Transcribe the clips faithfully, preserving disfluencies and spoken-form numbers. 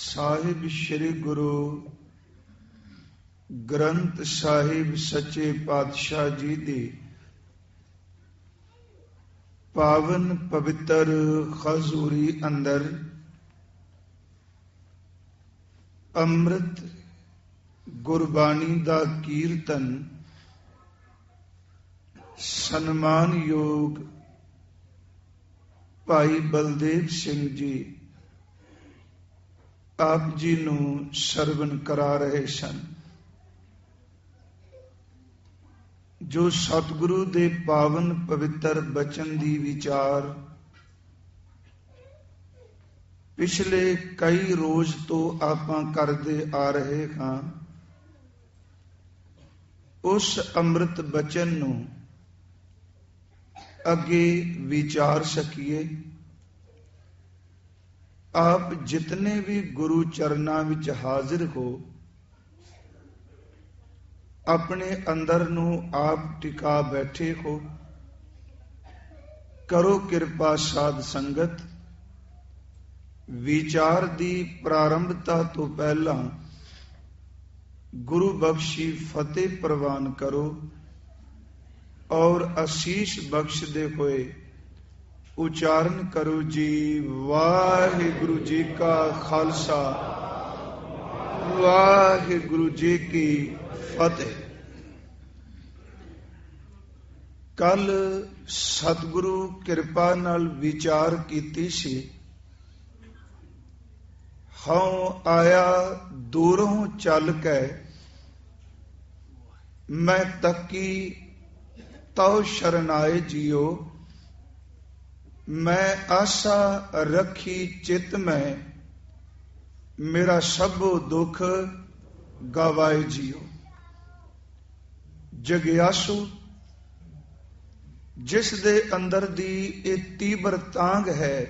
ਸਾਹਿਬ ਸ੍ਰੀ ਗੁਰੂ ਗ੍ਰੰਥ ਸਾਹਿਬ ਸੱਚੇ ਪਾਤਸ਼ਾਹ ਜੀ ਦੀ ਪਾਵਨ ਪਵਿੱਤਰ ਹਜ਼ੂਰੀ ਅੰਦਰ ਅੰਮ੍ਰਿਤ ਗੁਰਬਾਣੀ ਦਾ ਕੀਰਤਨ ਸਨਮਾਨਯੋਗ ਭਾਈ ਬਲਦੇਵ ਸਿੰਘ ਜੀ ਆਪ ਜੀ ਨੂੰ ਸਰਵਨ ਕਰਾ ਰਹੇ ਸਨ। ਜੋ ਸਤਿਗੁਰੂ ਦੇ ਪਾਵਨ ਪਵਿੱਤਰ ਬਚਨ ਦੀ ਵਿਚਾਰ ਪਿਛਲੇ ਕਈ ਰੋਜ਼ ਤੋਂ ਆਪਾਂ ਕਰਦੇ ਆ ਰਹੇ ਹਾਂ, ਉਸ ਅੰਮ੍ਰਿਤ ਬਚਨ ਨੂੰ ਅੱਗੇ ਵਿਚਾਰ ਸਕੀਏ। ਆਪ ਜਿਤਨੇ ਵੀ ਗੁਰੂ ਚਰਨਾਂ ਵਿੱਚ ਹਾਜ਼ਰ ਹੋ, ਆਪਣੇ ਅੰਦਰ ਨੂੰ ਆਪ ਟਿਕਾ ਬੈਠੇ ਹੋ। ਕਰੋ ਕਿਰਪਾ ਸਾਧ ਸੰਗਤ, ਵਿਚਾਰ ਦੀ ਪ੍ਰਾਰੰਭਤਾ ਤੋਂ ਪਹਿਲਾਂ ਗੁਰੂ ਬਖਸ਼ੀ ਫਤਿਹ ਪ੍ਰਵਾਨ ਕਰੋ ਔਰ ਅਸੀਸ ਬਖਸ਼ਦੇ ਹੋਏ ਉਚਾਰਨ ਕਰੋ ਜੀ। ਵਾਹਿਗੁਰੂ ਜੀ ਕਾ ਖਾਲਸਾ, ਵਾਹਿਗੁਰੂ ਜੀ ਕੀ ਫਤਿਹ। ਕੱਲ ਸਤਿਗੁਰੂ ਕਿਰਪਾ ਨਾਲ ਵਿਚਾਰ ਕੀਤੀ ਸੀ। ਹਉ ਆਇਆ ਦੂਰੋਂ ਚੱਲ ਕੇ, ਮੈਂ ਤੱਕੀ ਤਉ ਸ਼ਰਨਾਏ ਜੀਓ। ਮੈਂ ਆਸਾ ਰੱਖੀ ਚਿਤ ਮੈਂ, ਮੇਰਾ ਸਭੋ ਦੁੱਖ ਗਵਾਏ ਜੀਓ। ਜਗਿਆਸੂ ਜਿਸ ਦੇ ਅੰਦਰ ਦੀ ਇਹ ਤੀਬਰ ਤਾਂਘ ਹੈ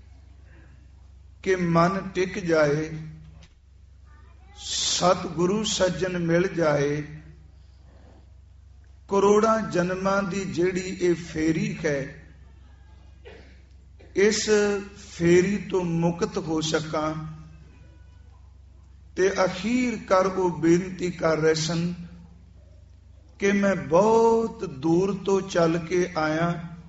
ਕਿ ਮਨ ਟਿਕ ਜਾਏ, ਸਤਿਗੁਰੂ ਸੱਜਣ ਮਿਲ ਜਾਏ, ਕਰੋੜਾਂ ਜਨਮਾਂ ਦੀ ਜਿਹੜੀ ਇਹ ਫੇਰੀ ਹੈ, ਇਸ ਫੇਰੀ ਤੋਂ ਮੁਕਤ ਹੋ ਸਕਾਂ, ਤੇ ਅਖੀਰ ਕਰ ਉਹ ਬੇਨਤੀ ਕਰ ਰਹੇ ਸਨ ਕਿ ਮੈਂ ਬਹੁਤ ਦੂਰ ਤੋਂ ਚੱਲ ਕੇ ਆਇਆ,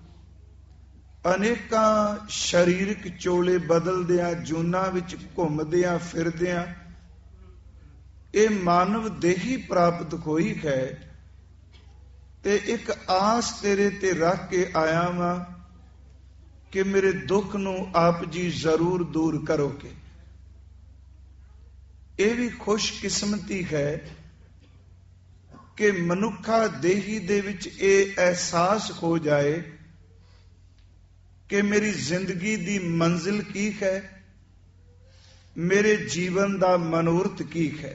ਅਨੇਕਾਂ ਸਰੀਰਕ ਚੋਲੇ ਬਦਲਦਿਆਂ, ਜੂਨਾਂ ਵਿੱਚ ਘੁੰਮਦਿਆਂ ਫਿਰਦਿਆਂ ਇਹ ਮਾਨਵ ਦੇਹੀ ਪ੍ਰਾਪਤ ਹੋਈ ਹੈ, ਤੇ ਇੱਕ ਆਸ ਤੇਰੇ ਤੇ ਰੱਖ ਕੇ ਆਇਆ ਵਾਂ ਕਿ ਮੇਰੇ ਦੁੱਖ ਨੂੰ ਆਪ ਜੀ ਜ਼ਰੂਰ ਦੂਰ ਕਰੋਗੇ। ਇਹ ਵੀ ਖੁਸ਼ਕਿਸਮਤੀ ਹੈ ਕਿ ਮਨੁੱਖਾ ਦੇਹੀ ਦੇ ਵਿੱਚ ਇਹ ਅਹਿਸਾਸ ਹੋ ਜਾਏ ਕਿ ਮੇਰੀ ਜ਼ਿੰਦਗੀ ਦੀ ਮੰਜ਼ਿਲ ਕੀ ਹੈ, ਮੇਰੇ ਜੀਵਨ ਦਾ ਮਨੋਰਥ ਕੀ ਹੈ।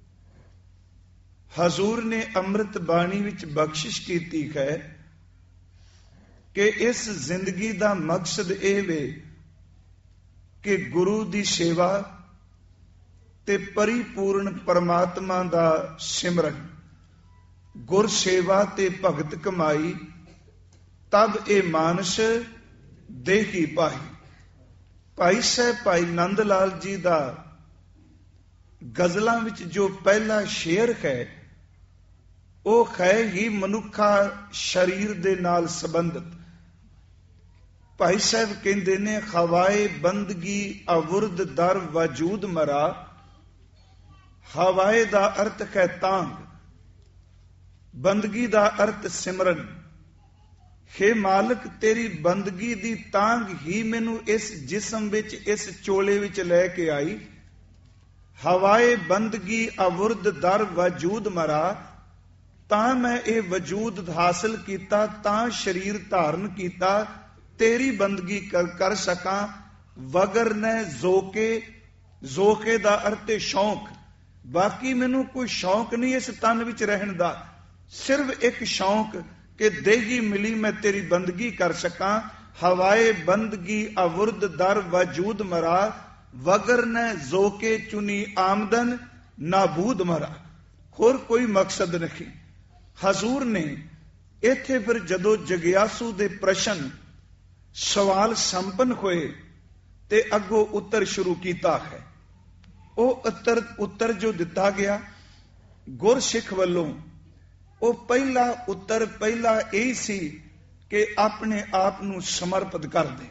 ਹਜ਼ੂਰ ਨੇ ਅੰਮ੍ਰਿਤ ਬਾਣੀ ਵਿੱਚ ਬਖਸ਼ਿਸ਼ ਕੀਤੀ ਹੈ ਕਿ ਇਸ ਜ਼ਿੰਦਗੀ ਦਾ ਮਕਸਦ ਇਹ ਵੇ ਕਿ ਗੁਰੂ ਦੀ ਸੇਵਾ ਤੇ ਪਰਿਪੂਰਨ ਪਰਮਾਤਮਾ ਦਾ ਸਿਮਰਨ, ਗੁਰ ਸੇਵਾ ਤੇ ਭਗਤ ਕਮਾਈ, ਤਬ ਇਹ ਮਾਨਸ ਦੇਹੀ ਪਾਈ। ਭਾਈ ਸਾਹਿਬ ਭਾਈ ਨੰਦ ਲਾਲ ਜੀ ਦਾ ਗਜ਼ਲਾਂ ਵਿੱਚ ਜੋ ਪਹਿਲਾ ਸ਼ੇਰ ਹੈ, ਉਹ ਹੈ ਹੀ ਮਨੁੱਖਾ ਸਰੀਰ ਦੇ ਨਾਲ ਸੰਬੰਧਿਤ। ਭਾਈ ਸਾਹਿਬ ਕਹਿੰਦੇ ਨੇ, ਹਵਾਏ ਬੰਦਗੀ ਅਵੁਰਦ ਦਰ ਵਜੂਦ ਮਰਾ। ਹਵਾਏ ਦਾ ਅਰਥ ਹੈ ਤਾਂਗ, ਬੰਦਗੀ ਦਾ ਅਰਥ ਸਿਮਰਨ। ਹੇ ਮਾਲਕ, ਤੇਰੀ ਬੰਦਗੀ ਦੀ ਤਾਂਗ ਹੀ ਮੈਨੂੰ ਇਸ ਜਿਸਮ ਵਿੱਚ, ਇਸ ਚੋਲੇ ਵਿੱਚ ਲੈ ਕੇ ਆਈ। ਹਵਾਏ ਬੰਦਗੀ ਅਵੁਰਦ ਦਰ ਵਜੂਦ ਮਰਾ, ਤਾਂ ਮੈਂ ਇਹ ਵਜੂਦ ਹਾਸਲ ਕੀਤਾ, ਤਾਂ ਸਰੀਰ ਧਾਰਨ ਕੀਤਾ, ਤੇਰੀ ਬੰਦਗੀ ਕਰ, ਕਰ ਸਕਾਂ। ਵਗਰ ਨੇ ਜ਼ੋਕੇ, ਜ਼ੋਕੇ ਦਾ ਅਰਥ ਹੈ ਸ਼ੌਂਕ। ਬਾਕੀ ਮੈਨੂੰ ਕੋਈ ਸ਼ੌਂਕ ਨਹੀਂ ਇਸ ਤਨ ਵਿੱਚ ਰਹਿਣ ਦਾ, ਸਿਰਫ ਇੱਕ ਸ਼ੌਂਕ ਕਿ ਦੇਹੀ ਮਿਲੀ ਮੈਂ ਤੇਰੀ ਬੰਦਗੀ ਕਰ ਸਕਾਂ। ਹਵਾਏ ਬੰਦਗੀ ਅਵੁਰਦ ਦਰ ਵਜੂਦ ਮਰਾ, ਵਗਰ ਨੇ ਜ਼ੋਕੇ ਚੁਨੀ ਆਮਦਨ ਨਾਬੂਦ ਮਰਾ। ਹੋਰ ਕੋਈ ਮਕਸਦ ਨਹੀਂ। ਹਜ਼ੂਰ ਨੇ ਇੱਥੇ ਫਿਰ ਜਦੋਂ ਜਗਿਆਸੂ ਦੇ ਪ੍ਰਸ਼ਨ ਸਵਾਲ ਸੰਪਨ ਹੋਏ ਤੇ ਅੱਗੋਂ ਉੱਤਰ ਸ਼ੁਰੂ ਕੀਤਾ ਹੈ। ਉਹ ਉੱਤਰ ਉੱਤਰ ਜੋ ਦਿੱਤਾ ਗਿਆ ਗੁਰਸਿੱਖ ਵੱਲੋਂ, ਉਹ ਪਹਿਲਾ ਉੱਤਰ ਪਹਿਲਾ ਇਹ ਸੀ ਕਿ ਆਪਣੇ ਆਪ ਨੂੰ ਸਮਰਪਿਤ ਕਰ ਦੇ,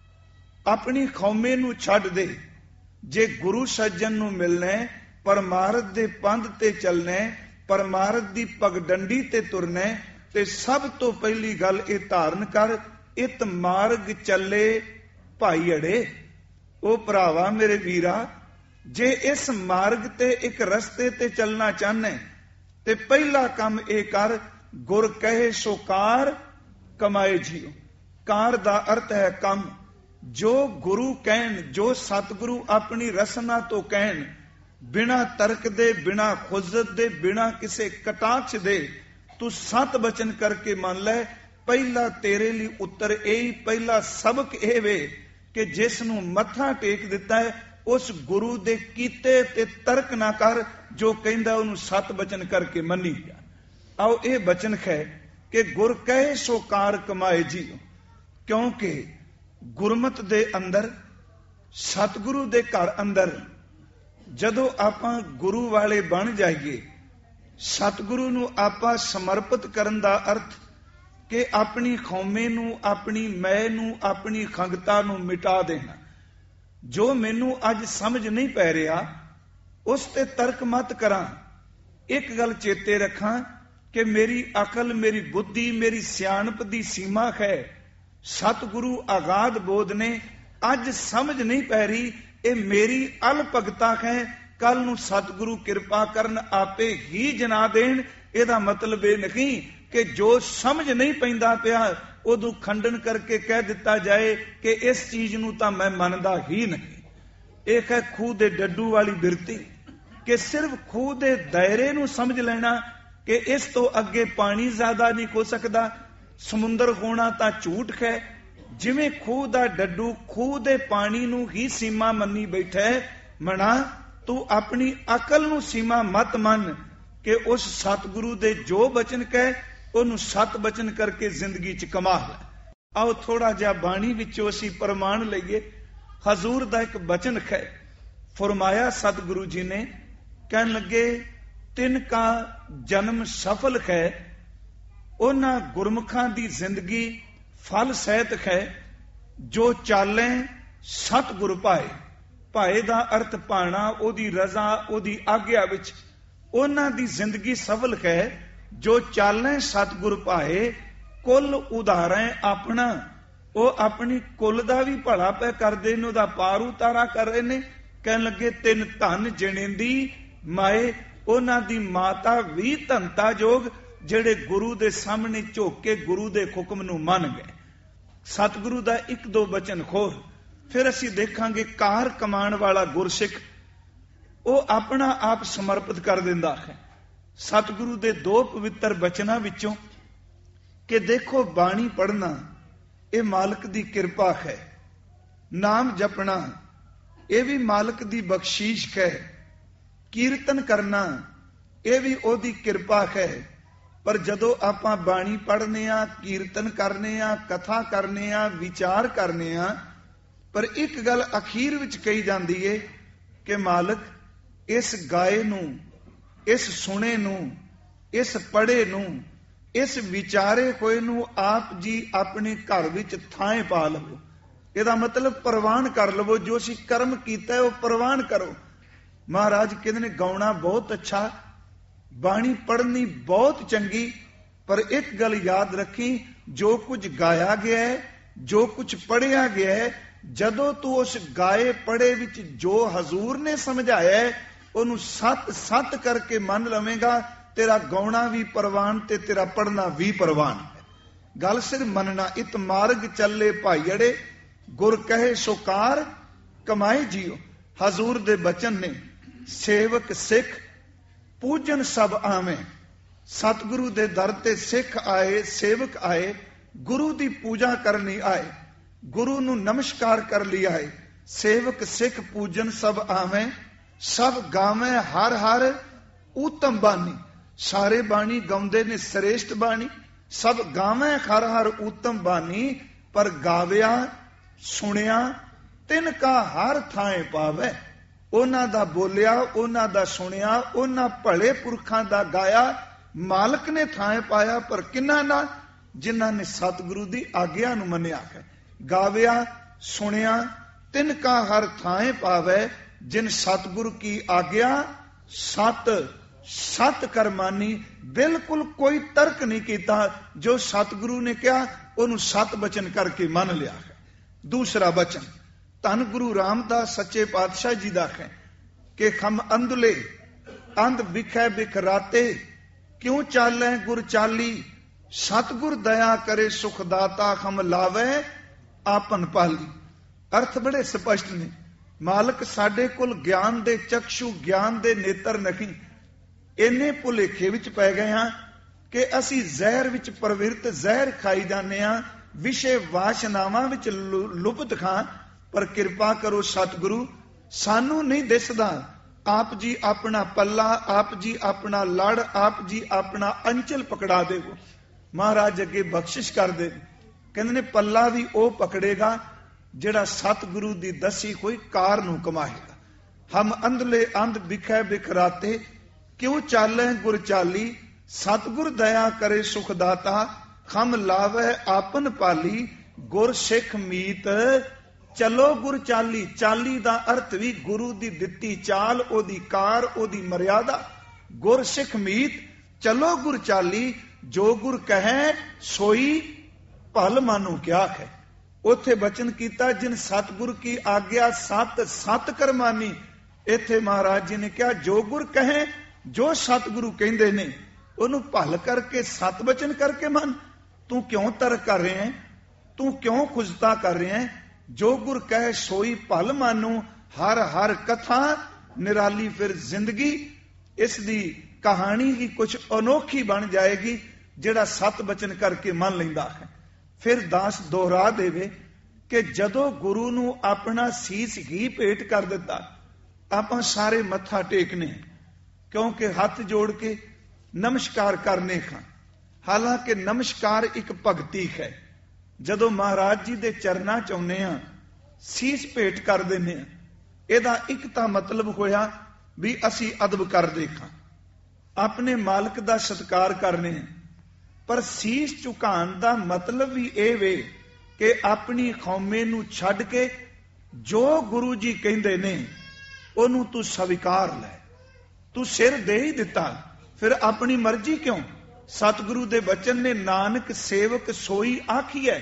ਆਪਣੀ ਖੌਮੇ ਨੂੰ ਛੱਡ ਦੇ। ਜੇ ਗੁਰੂ ਸੱਜਣ ਨੂੰ ਮਿਲਣਾ, ਪਰਮਾਰਥ ਦੇ ਪੰਧ ਤੇ ਚੱਲਣਾ, ਪਰਮਾਰਥ ਦੀ ਪਗਡੰਡੀ ਤੇ ਤੁਰਨਾ, ਤੇ ਸਭ ਤੋਂ ਪਹਿਲੀ ਗੱਲ ਇਹ ਧਾਰਨ ਕਰ, ਇਤ ਮਾਰਗ ਚੱਲੇ ਭਾਈ ਅੜੇ। ਉਹ ਭਰਾਵਾ ਮੇਰੇ ਵੀਰਾ, ਜੇ ਇਸ ਮਾਰਗ ਤੇ ਇੱਕ ਰਸਤੇ ਤੇ ਚੱਲਣਾ ਚਾਹਨਾ ਤੇ ਪਹਿਲਾ ਕੰਮ ਇਹ ਕਰ, ਗੁਰ ਕਹੇ ਸੋ ਕਾਰ ਕਮਾਏ ਜੀਓ। ਕਾਰ ਦਾ ਅਰਥ ਹੈ ਕੰਮ। ਜੋ ਗੁਰੂ ਕਹਿਣ, ਜੋ ਸਤਿਗੁਰੂ ਆਪਣੀ ਰਸਨਾ ਤੋਂ ਕਹਿਣ, ਬਿਨਾਂ ਤਰਕ ਦੇ, ਬਿਨਾਂ ਖੁਜ਼ਤ ਦੇ, ਬਿਨਾਂ ਕਿਸੇ ਕਟਾਕਸ਼ ਦੇ, ਤੂੰ ਸਤ ਬਚਨ ਕਰਕੇ ਮੰਨ ਲੈ। ਪਹਿਲਾ ਤੇਰੇ ਲਈ ਉੱਤਰ ਇਹ, ਪਹਿਲਾ ਸਬਕ ਇਹ ਵੇ ਕਿ ਜਿਸ ਨੂੰ ਮੱਥਾ ਟੇਕ ਦਿੱਤਾ ਹੈ ਉਸ ਗੁਰੂ ਦੇ ਕੀਤੇ ਤੇ ਤਰਕ ਨਾ ਕਰ, ਜੋ ਕਹਿੰਦਾ ਉਹਨੂੰ ਸਤ ਬਚਨ ਕਰਕੇ ਮੰਨੀ ਜਾ। ਆਓ ਇਹ ਬਚਨ ਹੈ ਕਿ ਗੁਰ ਕਹੇ ਸੋ ਕਾਰ ਕਮਾਏ ਜੀਓ। ਕਿਉਂਕਿ ਗੁਰਮਤ ਦੇ ਅੰਦਰ, ਸਤਿਗੁਰੂ ਦੇ ਘਰ ਅੰਦਰ ਜਦੋਂ ਆਪਾਂ ਗੁਰੂ ਵਾਲੇ ਬਣ ਜਾਈਏ, ਸਤਿਗੁਰੂ ਨੂੰ ਆਪਾਂ ਸਮਰਪਿਤ ਕਰਨ ਦਾ ਅਰਥ ਕਿ ਆਪਣੀ ਖੌਮੇ ਨੂੰ, ਆਪਣੀ ਮੈਂ ਨੂੰ, ਆਪਣੀ ਖੰਗਤਾ ਨੂੰ ਮਿਟਾ ਦੇਣਾ। ਜੋ ਮੈਨੂੰ ਅੱਜ ਸਮਝ ਨਹੀਂ ਪੈ ਰਿਹਾ ਉਸ ਤੇ ਤਰਕ ਮਤ ਕਰਾਂ। ਇੱਕ ਗੱਲ ਚੇਤੇ ਰੱਖਾਂ ਕਿ ਮੇਰੀ ਅਕਲ, ਮੇਰੀ ਬੁੱਧੀ, ਮੇਰੀ ਸਿਆਣਪ ਦੀ ਸੀਮਾ ਹੈ। ਸਤਿਗੁਰੂ ਆਗਾਦ ਬੋਧ ਨੇ, ਅੱਜ ਸਮਝ ਨਹੀਂ ਪੈ ਰਹੀ, ਇਹ ਮੇਰੀ ਅਲਪਗਤਾ ਹੈ। ਕੱਲ ਨੂੰ ਸਤਿਗੁਰੂ ਕਿਰਪਾ ਕਰਨ ਆਪੇ ਹੀ ਜਨਾ ਦੇਣ। ਇਹਦਾ ਮਤਲਬ ਇਹ ਨਹੀਂ ਕਿ ਜੋ ਸਮਝ ਨਹੀਂ ਪੈਂਦਾ ਪਿਆ ਉਦੋਂ ਖੰਡਨ ਕਰਕੇ ਕਹਿ ਦਿੱਤਾ ਜਾਏ ਕਿ ਇਸ ਚੀਜ਼ ਨੂੰ ਤਾਂ ਮੈਂ ਮੰਨਦਾ ਹੀ ਨਹੀਂ। ਇਹ ਹੈ ਖੂਹ ਦੇ ਡੱਡੂ ਵਾਲੀ ਬਿਰਤੀ ਕਿ ਸਿਰਫ ਖੂਹ ਦੇ ਦਾਇਰੇ ਨੂੰ ਸਮਝ ਲੈਣਾ ਕਿ ਇਸ ਤੋਂ ਅੱਗੇ ਪਾਣੀ ਜ਼ਿਆਦਾ ਨਹੀਂ ਹੋ ਸਕਦਾ, ਸਮੁੰਦਰ ਹੋਣਾ ਤਾਂ ਝੂਠ ਹੈ। ਜਿਵੇਂ ਖੂਹ ਦਾ ਡੱਡੂ ਖੂਹ ਦੇ ਪਾਣੀ ਨੂੰ ਹੀ ਸੀਮਾ ਮੰਨੀ ਬੈਠਾ ਹੈ, ਮਣਾ ਤੂੰ ਆਪਣੀ ਅਕਲ ਨੂੰ ਸੀਮਾ ਮਤ ਮੰਨ ਕਿ ਉਸ ਸਤਿਗੁਰੂ ਦੇ ਜੋ ਬਚਨ ਕਹੇ ਉਹਨੂੰ ਸਤ ਬਚਨ ਕਰਕੇ ਜ਼ਿੰਦਗੀ ਚ ਕਮਾ ਲੈ। ਆਓ ਥੋੜਾ ਜਿਹਾ ਬਾਣੀ ਵਿੱਚੋਂ ਅਸੀਂ ਪ੍ਰਮਾਣ ਲਈਏ। ਹਜ਼ੂਰ ਦਾ ਇੱਕ ਬਚਨ ਹੈ, ਫਰਮਾਇਆ ਸਤਿਗੁਰੂ ਜੀ ਨੇ, ਕਹਿਣ ਲੱਗੇ ਤਿੰਨ ਕਾ ਜਨਮ ਸਫਲ ਹੈ, ਉਹਨਾਂ ਗੁਰਮੁਖਾਂ ਦੀ ਜ਼ਿੰਦਗੀ ਫਲ ਸਹਿਤ ਹੈ, ਜੋ ਚਾਲੇ ਸਤਿਗੁਰ ਪਾਏ। ਭਾਏ ਦਾ ਅਰਥ ਪਾਣਾ, ਉਹਦੀ ਰਜ਼ਾ, ਉਹਦੀ ਆਗਿਆ ਵਿੱਚ। ਉਹਨਾਂ ਦੀ ਜ਼ਿੰਦਗੀ ਸਫਲ ਹੈ ਜੋ ਚਾਲੇ ਸਤਿਗੁਰ ਪਾਏ, ਕੁੱਲ ਉਧਾਰੈ ਆਪਣਾ। ਉਹ ਆਪਣੀ ਕੁੱਲ ਦਾ ਵੀ ਭਲਾ ਪੈ ਕਰਦੇ ਨੇ, ਉਹਦਾ ਪਾਰ ਉਤਾਰਾ ਕਰ ਰਹੇ ਨੇ। ਕਹਿਣ ਲੱਗੇ ਤਿੰਨ ਧਨ ਜਣੇਂਦੀ ਮਾਏ, ਉਹਨਾਂ ਦੀ ਮਾਤਾ ਵੀ ਧਨਤਾ ਜੋਗ, ਜਿਹੜੇ ਗੁਰੂ ਦੇ ਸਾਹਮਣੇ ਝੁਕ ਕੇ ਗੁਰੂ ਦੇ ਹੁਕਮ ਨੂੰ ਮੰਨ ਗਏ। ਸਤਿਗੁਰੂ ਦਾ ਇੱਕ ਦੋ ਬਚਨ ਖੋਰ। ਫਿਰ ਅਸੀਂ ਦੇਖਾਂਗੇ ਕਾਰ ਕਮਾਉਣ ਵਾਲਾ ਗੁਰਸਿੱਖ, ਉਹ ਆਪਣਾ ਆਪ ਸਮਰਪਿਤ ਕਰ ਦਿੰਦਾ ਹੈ ਸਤਿਗੁਰੂ ਦੇ ਦੋ ਪਵਿੱਤਰ ਬਚਨਾਂ ਵਿੱਚੋਂ ਕਿ ਦੇਖੋ ਬਾਣੀ ਪੜ੍ਹਨਾ ਇਹ ਮਾਲਕ ਦੀ ਕਿਰਪਾ ਹੈ, ਨਾਮ ਜਪਣਾ ਇਹ ਵੀ ਮਾਲਕ ਦੀ ਬਖਸ਼ੀਸ਼ ਹੈ, ਕੀਰਤਨ ਕਰਨਾ ਇਹ ਵੀ ਉਹਦੀ ਕਿਰਪਾ ਹੈ। ਪਰ ਜਦੋਂ ਆਪਾਂ ਬਾਣੀ ਪੜ੍ਹਨੇ ਆ, ਕੀਰਤਨ ਕਰਨੇ ਆ, ਕਥਾ ਕਰਨੇ ਆ, ਵਿਚਾਰ ਕਰਨੇ ਆ, ਪਰ ਇੱਕ ਗੱਲ ਅਖੀਰ ਵਿੱਚ ਕਹੀ ਜਾਂਦੀ ਏ ਕਿ ਮਾਲਕ ਇਸ ਗਾਏ ਨੂੰ, ਇਸ ਸੁਣੇ ਨੂੰ, ਇਸ ਪੜ੍ਹੇ ਨੂੰ, ਇਸ ਵਿਚਾਰੇ ਹੋਏ ਨੂੰ ਆਪ ਜੀ ਆਪਣੇ ਘਰ ਵਿੱਚ ਥਾਂ ਪਾ ਲਵੋ। ਇਹਦਾ ਮਤਲਬ ਪ੍ਰਵਾਨ ਕਰ ਲਵੋ। ਜੋ ਅਸੀਂ ਕਰਮ ਕੀਤਾ ਉਹ ਪ੍ਰਵਾਨ ਕਰੋ। ਮਹਾਰਾਜ ਕਹਿੰਦੇ ਨੇ ਗਾਉਣਾ ਬਹੁਤ ਅੱਛਾ, ਬਾਣੀ ਪੜ੍ਹਨੀ ਬਹੁਤ ਚੰਗੀ, ਪਰ ਇੱਕ ਗੱਲ ਯਾਦ ਰੱਖੀ, ਜੋ ਕੁਝ ਗਾਇਆ ਗਿਆ ਹੈ, ਜੋ ਕੁਝ ਪੜ੍ਹਿਆ ਗਿਆ ਹੈ, ਜਦੋਂ ਤੂੰ ਉਸ ਗਾਏ ਪੜ੍ਹੇ ਵਿੱਚ ਜੋ ਹਜ਼ੂਰ ਨੇ ਸਮਝਾਇਆ ਹੈ ਉਹਨੂੰ ਸੱਤ ਸੱਤ ਕਰਕੇ ਮੰਨ ਲਵੇਂਗਾ, ਤੇਰਾ ਗਾਉਣਾ ਵੀ ਪ੍ਰਵਾਨ ਤੇ ਤੇਰਾ ਪੜ੍ਹਨਾ ਵੀ ਪ੍ਰਵਾਨ ਹੈ। ਗੱਲ ਸਿਰ ਮੰਨਣਾ। ਇਤ ਮਾਰਗ ਚੱਲੇ ਭਾਈ ਅੜੇ, ਗੁਰ ਕਹੇ ਸੋ ਕਾਰ ਕਮਾਏ ਜੀਓ। ਹਜ਼ੂਰ ਦੇ ਬਚਨ ਨੇ, ਸੇਵਕ ਸਿੱਖ ਪੂਜਨ ਸਭ ਆਵੇਂ। ਸਤਿਗੁਰੂ ਦੇ ਦਰ ਤੇ ਸਿੱਖ ਆਏ, ਸੇਵਕ ਆਏ, ਗੁਰੂ ਦੀ ਪੂਜਾ ਕਰਨੀ ਆਏ, ਗੁਰੂ ਨੂੰ ਨਮਸਕਾਰ ਕਰ ਲਈ ਆਏ। ਸੇਵਕ ਸਿੱਖ ਪੂਜਨ ਸਭ ਆਵੇਂ, ਸਭ ਗਾਵੇਂ ਹਰ ਹਰ ਊਤਮ ਬਾਣੀ। ਸਾਰੇ ਬਾਣੀ ਗਾਉਂਦੇ ਨੇ ਸ੍ਰੇਸ਼ਟ ਬਾਣੀ, ਸਭ ਗਾਵੇਂ ਹਰ ਹਰ ਊਤਮ ਬਾਣੀ, ਪਰ ਗਾਵਿਆ ਸੁਣਿਆ ਤਿੰਨ ਕਾ ਹਰ ਥਾਂ ਪਾਵੇ। ਉਹਨਾਂ ਦਾ ਬੋਲਿਆ, ਉਹਨਾਂ ਦਾ ਸੁਣਿਆ, ਉਹਨਾਂ ਭਲੇ ਪੁਰਖਾਂ ਦਾ ਗਾਇਆ। ਮਾਲਕ ਨੇ ਥਾਂ ਪਾਇਆ, ਪਰ ਕਿੰਨਾ ਨਾ, ਜਿਨ੍ਹਾਂ ਨੇ ਸਤਿਗੁਰੂ ਦੀ ਆਗਿਆ ਨੂੰ ਮੰਨਿਆ ਹੈ। ਗਾਵਿਆ ਸੁਣਿਆ ਤਿਨ ਕਾ ਹਰ ਥਾਂ ਪਾਵੇ, ਜਿਨ ਸਤਿਗੁਰੂ ਕੀ ਆਗਿਆ ਸਤ ਸਤ ਕਰਮਾਨੀ। ਬਿਲਕੁਲ ਕੋਈ ਤਰਕ ਨਹੀਂ ਕੀਤਾ, ਜੋ ਸਤਿਗੁਰੂ ਨੇ ਕਿਹਾ ਉਹਨੂੰ ਸਤ ਬਚਨ ਕਰਕੇ ਮੰਨ ਲਿਆ ਹੈ। ਦੂਸਰਾ ਬਚਨ ਧੰਨ ਗੁਰੂ ਰਾਮਦਾਸ ਸੱਚੇ ਪਾਤਸ਼ਾਹ ਜੀ ਦਾ ਹੈ ਕਿ ਖਮ ਅੰਧਲੇ ਅੰਧ ਵਿਖੈ ਬਿਖਰਾਤੇ, ਕਿਉਂ ਚਾਲੈ ਗੁਰ ਚਾਲੀ, ਸਤਿਗੁਰ ਦਇਆ ਕਰੇ ਸੁਖ ਦਾਤਾ, ਖਮ ਲਾਵੇ ਆਪਨ ਪਾਲੀ। ਅਰਥ ਬੜੇ ਸਪਸ਼ਟ ਨੇ। ਮਾਲਕ ਸਾਡੇ ਕੋਲ ਗਿਆਨ ਦੇ ਚਕਸ਼ੂ, ਗਿਆਨ ਦੇ ਨੇਤਰ ਨਹੀਂ। ਇੰਨੇ ਭੁਲੇਖੇ ਵਿੱਚ ਪੈ ਗਏ ਹਾਂ ਕਿ ਅਸੀਂ ਜ਼ਹਿਰ ਵਿੱਚ ਪ੍ਰਵਿਰਤ, ਜ਼ਹਿਰ ਖਾਈ ਜਾਂਦੇ ਹਾਂ, ਵਿਸ਼ੇ ਵਾਸ਼ਨਾਵਾਂ ਵਿੱਚ ਲੁਪਤ ਖਾਂ। ਪਰ ਕਿਰਪਾ ਕਰੋ ਸਤਿਗੁਰੂ, ਸਾਨੂੰ ਨਹੀਂ ਦਿਸਦਾ। ਆਪ ਜੀ ਆਪਣਾ ਪੱਲਾ, ਆਪ ਜੀ ਆਪਣਾ ਲੜ, ਆਪ ਜੀ ਆਪਣਾ ਅੰਚਲ ਪਕੜਾ ਦੇਵੋ। ਮਹਾਰਾਜ ਅੱਗੇ ਬਖਸ਼ਿਸ਼ ਕਰਦੇ, ਕਹਿੰਦੇ ਨੇ ਪੱਲਾ ਵੀ ਉਹ ਪਕੜੇਗਾ ਜਿਹੜਾ ਸਤਿਗੁਰੂ ਦੀ ਦੱਸੀ ਹੋਈ ਕਾਰ ਨੂੰ ਕਮਾਏਗਾ। ਹਮ ਅੰਧਲੇ ਅੰਧ ਵਿਖੈ ਬਿਖਰਾਤੇ, ਕਿਉਂ ਚਾਲੈ ਗੁਰ ਚਾਲੀ, ਸਤਿਗੁਰ ਦਇਆ ਕਰੇ ਸੁਖ ਦਾਤਾ, ਖਮ ਲਾਵੇ ਆਪਨ ਪਾਲੀ। ਗੁਰ ਸਿੱਖ ਮੀਤ ਚਲੋ ਗੁਰ ਚਾਲੀ। ਚਾਲੀ ਦਾ ਅਰਥ ਵੀ ਗੁਰੂ ਦੀ ਦਿੱਤੀ ਚਾਲ, ਉਹਦੀ ਕਾਰ, ਉਹਦੀ ਮਰਿਆਦਾ। ਗੁਰ ਸਿੱਖ ਮੀਤ ਚਲੋ ਗੁਰ ਚਾਲੀ, ਜੋ ਗੁਰ ਕਹੈ ਸੋਈ ਭਲ ਮਾਨੂ ਕਿਆ ਹੈ। ਉੱਥੇ ਬਚਨ ਕੀਤਾ ਜਿਨ ਸਤਿਗੁਰ ਕੀ ਆਗਿਆ ਸਤ ਸਤ ਕਰਮਾਨੀ। ਇੱਥੇ ਮਹਾਰਾਜ ਜੀ ਨੇ ਕਿਹਾ ਜੋ ਗੁਰ ਕਹੇ, ਜੋ ਸਤਿਗੁਰੂ ਕਹਿੰਦੇ ਨੇ ਉਹਨੂੰ ਭਲ ਕਰਕੇ ਸਤ ਬਚਨ ਕਰਕੇ ਮੰਨ। ਤੂੰ ਕਿਉਂ ਤਰਕ ਕਰ ਰਿਹਾ ਹੈ, ਤੂੰ ਕਿਉਂ ਖੁਜਤਾ ਕਰ ਰਿਹਾ ਹੈ। ਜੋ ਗੁਰ ਕਹੇ ਸੋਈ ਭਲ ਮਾਨੂ, ਹਰ ਹਰ ਕਥਾ ਨਿਰਾਲੀ। ਫਿਰ ਜ਼ਿੰਦਗੀ ਇਸ ਦੀ ਕਹਾਣੀ ਹੀ ਕੁਝ ਅਨੋਖੀ ਬਣ ਜਾਏਗੀ ਜਿਹੜਾ ਸਤ ਬਚਨ ਕਰਕੇ ਮੰਨ ਲੈਂਦਾ ਹੈ। ਫਿਰ ਦਾਸ ਦੁਹਰਾ ਦੇਵੇ ਕਿ ਜਦੋਂ ਗੁਰੂ ਨੂੰ ਆਪਣਾ ਸੀਸ ਹੀ ਭੇਟ ਕਰ ਦਿੱਤਾ, ਆਪਾਂ ਸਾਰੇ ਮੱਥਾ ਟੇਕਨੇ, ਕਿਉਂਕਿ ਹੱਥ ਜੋੜ ਕੇ ਨਮਸਕਾਰ ਕਰਨੇ ਖਾਂ। ਹਾਲਾਂਕਿ ਨਮਸਕਾਰ ਇੱਕ ਭਗਤੀ ਹੈ। ਜਦੋਂ ਮਹਾਰਾਜ ਜੀ ਦੇ ਚਰਨਾਂ ਚ ਆਉਂਦੇ ਆ, ਸੀਸ ਭੇਟ ਕਰ ਦਿੰਦੇ ਆ, ਇਹਦਾ ਇੱਕ ਤਾਂ ਮਤਲਬ ਹੋਇਆ ਵੀ ਅਸੀਂ ਅਦਬ ਕਰਦੇ ਖਾਂ, ਆਪਣੇ ਮਾਲਕ ਦਾ ਸਤਿਕਾਰ ਕਰਨੇ ਆ। ਪਰ ਸੀਸ ਝੁਕਾਉਣ ਦਾ ਮਤਲਬ ਵੀ ਇਹ ਵੇ ਕਿ ਆਪਣੀ ਖੌਮੇ ਨੂੰ ਛੱਡ ਕੇ ਜੋ ਗੁਰੂ ਜੀ ਕਹਿੰਦੇ ਨੇ ਉਹਨੂੰ ਤੂੰ ਸਵੀਕਾਰ ਲੈ। ਤੂੰ ਸਿਰ ਦੇ ਹੀ ਦਿੱਤਾ, ਫਿਰ ਆਪਣੀ ਮਰਜ਼ੀ ਕਿਉਂ। ਸਤਿਗੁਰੂ ਦੇ ਬਚਨ ਨੇ ਨਾਨਕ ਸੇਵਕ ਸੋਈ ਆਖੀਐ।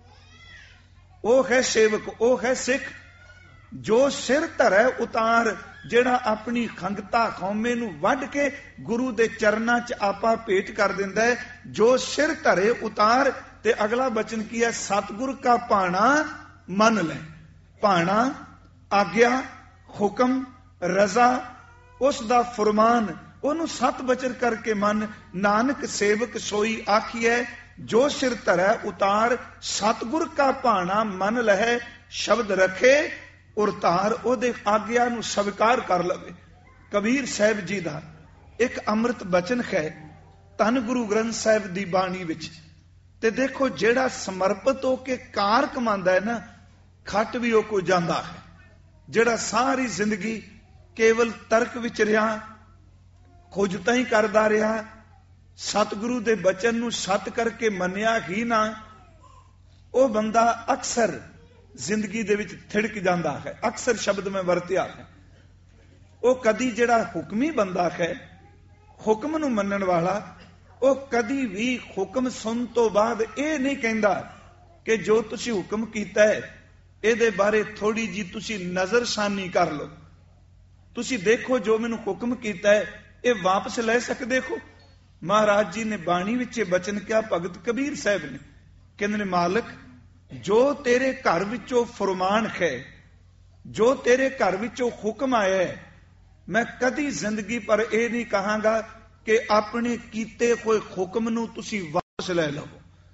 ਉਹ ਹੈ ਸੇਵਕ, ਉਹ ਹੈ ਸਿੱਖ ਜੋ ਸਿਰ ਧਰੈ ਉਤਾਰ, ਜਿਹੜਾ ਆਪਣੀ ਖੰਗਤਾ ਖੌਮੇ ਨੂੰ ਵੱਢ ਕੇ ਗੁਰੂ ਦੇ ਚਰਨਾਂ ਚ ਆਪਾ ਭੇਟ ਕਰ ਦਿੰਦਾ ਹੈ। ਜੋ ਸਿਰ ਧਰੇ ਉਤਾਰ। ਤੇ ਅਗਲਾ ਬਚਨ ਕੀ ਹੈ, ਸਤਿਗੁਰ ਕਾ ਭਾਣਾ ਮੰਨ ਲੈ। ਭਾਣਾ ਆਗਿਆ, ਹੁਕਮ, ਰਜ਼ਾ, ਉਸ ਦਾ ਫਰਮਾਨ, ਉਹਨੂੰ ਸਤ ਬਚਨ ਕਰਕੇ ਮੰਨ। ਨਾਨਕ ਸੇਵਕ ਸੋਈ ਆਖੀਐ, ਜੋ ਸਿਰ ਧਰੈ ਉਤਾਰ, ਸਤਿਗੁਰ ਕਾ ਭਾਣਾ ਮੰਨ ਲਹੈ। ਸ਼ਬਦ ਰਖੇ ਔਰ ਧਾਰ, ਉਹਦੇ ਆਗਿਆ ਨੂੰ ਸਵੀਕਾਰ ਕਰ ਲਵੇ। ਕਬੀਰ ਸਾਹਿਬ ਜੀ ਦਾ ਇੱਕ ਅੰਮ੍ਰਿਤ ਬਚਨ ਹੈ ਧੰਨ ਗੁਰੂ ਗ੍ਰੰਥ ਸਾਹਿਬ ਦੀ ਬਾਣੀ ਵਿੱਚ। ਤੇ ਦੇਖੋ ਜਿਹੜਾ ਸਮਰਪਿਤ ਹੋ ਕੇ ਕਾਰ ਕਮਾਉਂਦਾ ਹੈ ਨਾ, ਖੱਟ ਵੀ ਉਹ ਕੋ ਜਾਂਦਾ ਹੈ। ਜਿਹੜਾ ਸਾਰੀ ਜ਼ਿੰਦਗੀ ਕੇਵਲ ਤਰਕ ਵਿੱਚ ਰਿਹਾ, ਖੋਜਤਾ ਹੀ ਕਰਦਾ ਰਿਹਾ, ਸਤਿਗੁਰੂ ਦੇ ਬਚਨ ਨੂੰ ਸਤ ਕਰਕੇ ਮੰਨਿਆ ਹੀ ਨਾ, ਉਹ ਬੰਦਾ ਅਕਸਰ ਜ਼ਿੰਦਗੀ ਦੇ ਵਿੱਚ ਥਿੜਕ ਜਾਂਦਾ ਹੈ। ਅਕਸਰ ਸ਼ਬਦ ਮੈਂ ਵਰਤਿਆ ਹੈ। ਉਹ ਕਦੀ ਜਿਹੜਾ ਹੁਕਮੀ ਬੰਦਾ ਹੈ, ਹੁਕਮ ਨੂੰ ਮੰਨਣ ਵਾਲਾ, ਉਹ ਕਦੀ ਵੀ ਹੁਕਮ ਸੁਣ ਤੋਂ ਬਾਅਦ ਇਹ ਨਹੀਂ ਕਹਿੰਦਾ ਕਿ ਜੋ ਤੁਸੀਂ ਹੁਕਮ ਕੀਤਾ ਹੈ ਇਹਦੇ ਬਾਰੇ ਥੋੜੀ ਜੀ ਤੁਸੀਂ ਨਜ਼ਰਸਾਨੀ ਕਰ ਲਓ। ਤੁਸੀਂ ਦੇਖੋ ਜੋ ਮੈਨੂੰ ਹੁਕਮ ਕੀਤਾ ਹੈ ਇਹ ਵਾਪਸ ਲੈ ਸਕਦੇ ਹੋ। ਮਹਾਰਾਜ ਜੀ ਨੇ ਬਾਣੀ ਵਿੱਚ ਇਹ ਬਚਨ ਕਿਹਾ, ਭਗਤ ਕਬੀਰ ਸਾਹਿਬ ਨੇ, ਕਹਿੰਦੇ ਨੇ ਮਾਲਕ ਜੋ ਤੇਰੇ ਘਰ ਵਿੱਚੋਂ ਫਰਮਾਨ ਹੈ, ਜੋ ਤੇਰੇ ਘਰ ਵਿੱਚੋਂ ਹੁਕਮ ਆਇਆ ਹੈ, ਮੈਂ ਕਦੀ ਜ਼ਿੰਦਗੀ ਪਰ ਇਹ ਨਹੀਂ ਕਹਾਂਗਾ ਕਿ ਆਪਣੇ ਕੀਤੇ ਹੋਏ ਹੁਕਮ ਨੂੰ ਤੁਸੀਂ ਵਾਪਸ ਲੈ ਲਵੋ,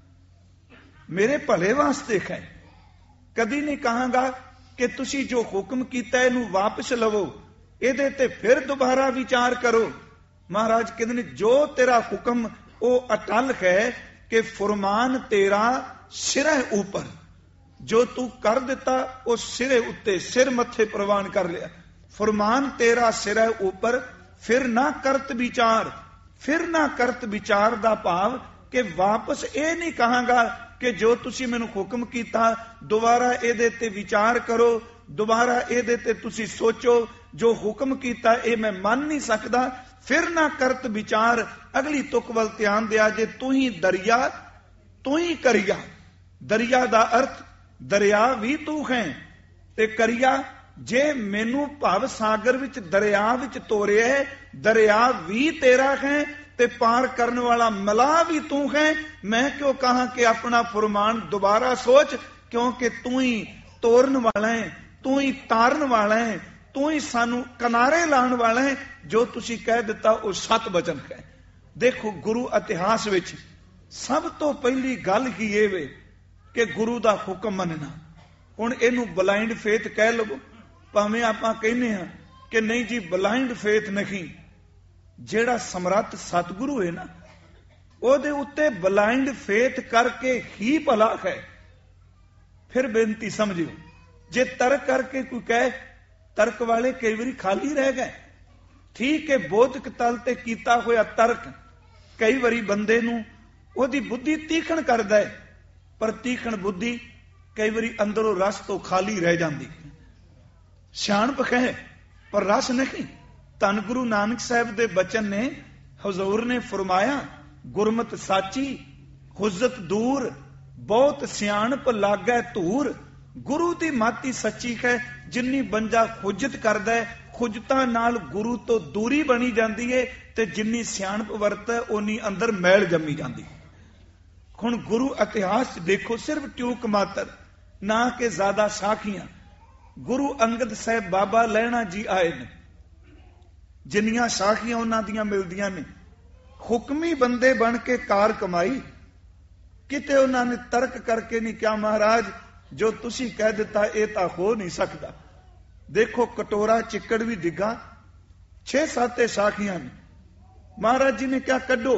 ਮੇਰੇ ਭਲੇ ਵਾਸਤੇ ਹੈ। ਕਦੀ ਨਹੀਂ ਕਹਾਂਗਾ ਕਿ ਤੁਸੀਂ ਜੋ ਹੁਕਮ ਕੀਤਾ ਇਹਨੂੰ ਵਾਪਸ ਲਵੋ, ਇਹਦੇ ਤੇ ਫਿਰ ਦੁਬਾਰਾ ਵਿਚਾਰ ਕਰੋ। ਮਹਾਰਾਜ ਕਹਿੰਦੇ ਨੇ ਜੋ ਤੇਰਾ ਹੁਕਮ ਉਹ ਅਟਲ ਹੈ ਕਿ ਫਰਮਾਨ ਤੇਰਾ ਸਿਰੇ ਉੱਪਰ, ਜੋ ਤੂੰ ਕਰ ਦਿੱਤਾ ਉਹ ਸਿਰੇ ਉੱਤੇ, ਸਿਰ ਮੱਥੇ ਪ੍ਰਵਾਨ ਕਰ ਲਿਆ। फरमान तेरा सिर है ऊपर फिर ना करत विचार। फिर ना करत विचार दा भाव कि वापस ये नहीं कहांगा कि जो तुसी मैनू हुक्म कीता दोबारा इहदे ते विचार करो, दोबारा इहदे ते तुसी सोचो, जो हुक्म कीता ये मैं मान नहीं सकदा। फिर ना करत विचार। अगली तुक वल ध्यान दिया जे तू ही दरिया तू ही करिया। दरिया दा अर्थ दरिया भी तू है ते करिया। जे मैनू भव सागर विच दरिया विच तोरिया है, दरिया भी तेरा है ते पार करने वाला मला भी तू है। मैं क्यों कहा कि अपना फरमान दोबारा सोच, क्योंकि तू ही तोरन वाला है, तू ही तारन वाला है, तू ही सानू किनारे लाने वाला है। जो तुसी कह दिता वो सत वचन है। देखो गुरु इतिहास विच सब तो पहली गल ही ये वे कि गुरु दा हुक्म मनना। हुण इहनू ब्लाइंड फेथ कह लवो, भावें आपां कहने हां कि नहीं जी ब्लाइंड फेथ नहीं। जेड़ा समर्थ सतगुरु है ना, ओदे उत्ते ब्लाइंड फेथ करके ही भला है। फिर बेनती समझियो, जे तर्क करके कोई कहे, तर्क वाले कई बारी खाली रह गए। ठीक है, बोधक तल ते कीता होया तर्क कई बारी बंदे नू ओदी बुद्धि तीखण करदा है, पर तीखण बुद्धि कई बारी अंदरों रस तो खाली रह जाती। सियाणप है पर रस नहीं। धन गुरु नानक साहब दे बचन ने, हजूर ने फरमाया, गुरमत साची हुज्जत दूर बहुत सियाणप लागै धूर। गुरु दी माती सच्ची है। जिन्नी बंजा खुजत करदा है, खुजतां नाल गुरु तो दूरी बनी जाती है, ते जिन्नी सियाणप वरत है उन्नी अंदर मैल जमी जाती। हुण गुरु इतिहास देखो, सिर्फ ट्यूक मात्र ना कि ज्यादा साखियां। गुरु अंगद साहब बाबा लैणा जी आए ने, जिन्नियां साखियां उन्हां दियां मिलदियां ने। हुक्मी बंदे बन के कार कमाई, किते उन्होंने तर्क करके नहीं क्या महाराज जो तुसी कह दिता ये तो हो नहीं सकता। देखो कटोरा चिक्कड़ भी डिगा, छे सात साखियां ने। महाराज जी ने क्या कड्डो,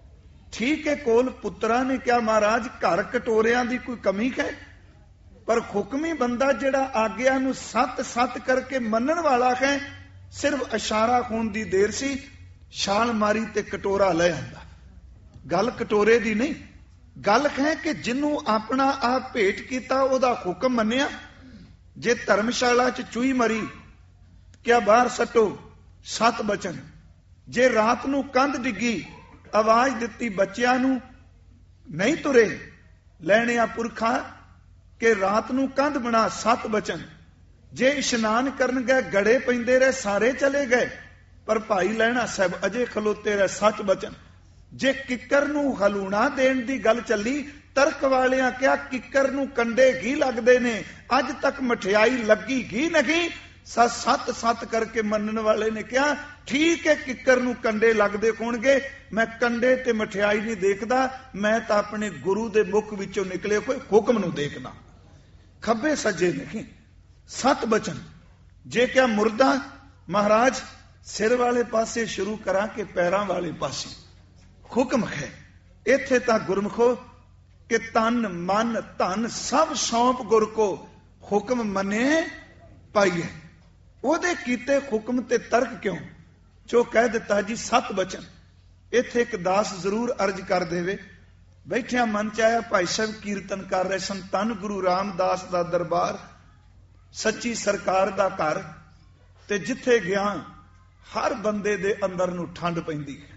ठीक है कोल पुत्रा ने क्या महाराज घर कटोरियां दी कोई कमी है, पर हुक्मी बंदा जेड़ा आग्या नू सत सत करके मनन वाला है, सिर्फ इशारा होने दी देर सी, छाल मारी ते कटोरा ले आंदा। गल कटोरे दी नहीं, गल है कि जिन्हों अपना आप भेंट किया ओदा हुक्म मनिया। जे धर्मशाला च चूही मरी क्या बाहर सटो, सत बचन। जे रात नू कंध डिगी आवाज दिती बच्चियां नू नहीं तुरे लैणिया पुरखा कि रात नू कंध बना, सत बचन। जे इशनान करन गए गड़े पैंदे रहे सारे चले गए, पर भाई लैणा साहब अजे खलोते रहे, सच बचन। जे किकर नू हलूणा देण दी गल चली, तर्क वालियां क्या किकर नू कंडे घी लगदे ने, अज तक मठियाई लगी घी नहीं। सत सत करके मनन वाले ने क्या ठीक है किकर नू कंडे लगदे होणगे, मैं कंडे ते मठियाई नहीं देखदा, मैं तो अपने गुरु दे मुख विचों निकले कोई हुक्म नू देखदा, खब्बे सज्जे नहीं। सत बचन। जे क्या मुर्दा महाराज सिर वाले पासे शुरू करा के पैरां वाले पासे, हुक्म है। इत्थे तां गुरमुखो कि तन मन धन सब सौंप गुर को, हुक्म मने पाइए। ओदे कीते हुक्म ते तर्क क्यों, जो कह दिता जी सत बचन। इत्थे एक दास जरूर अर्ज कर देवे, बैठिया मन च आया भाई साहब कीर्तन कर रहे सन, धन गुरु रामदास दा दरबार, सच्ची सरकार दा घर, ते जिथे गया हर बंदे दे अंदर नू ठंड पैंदी है,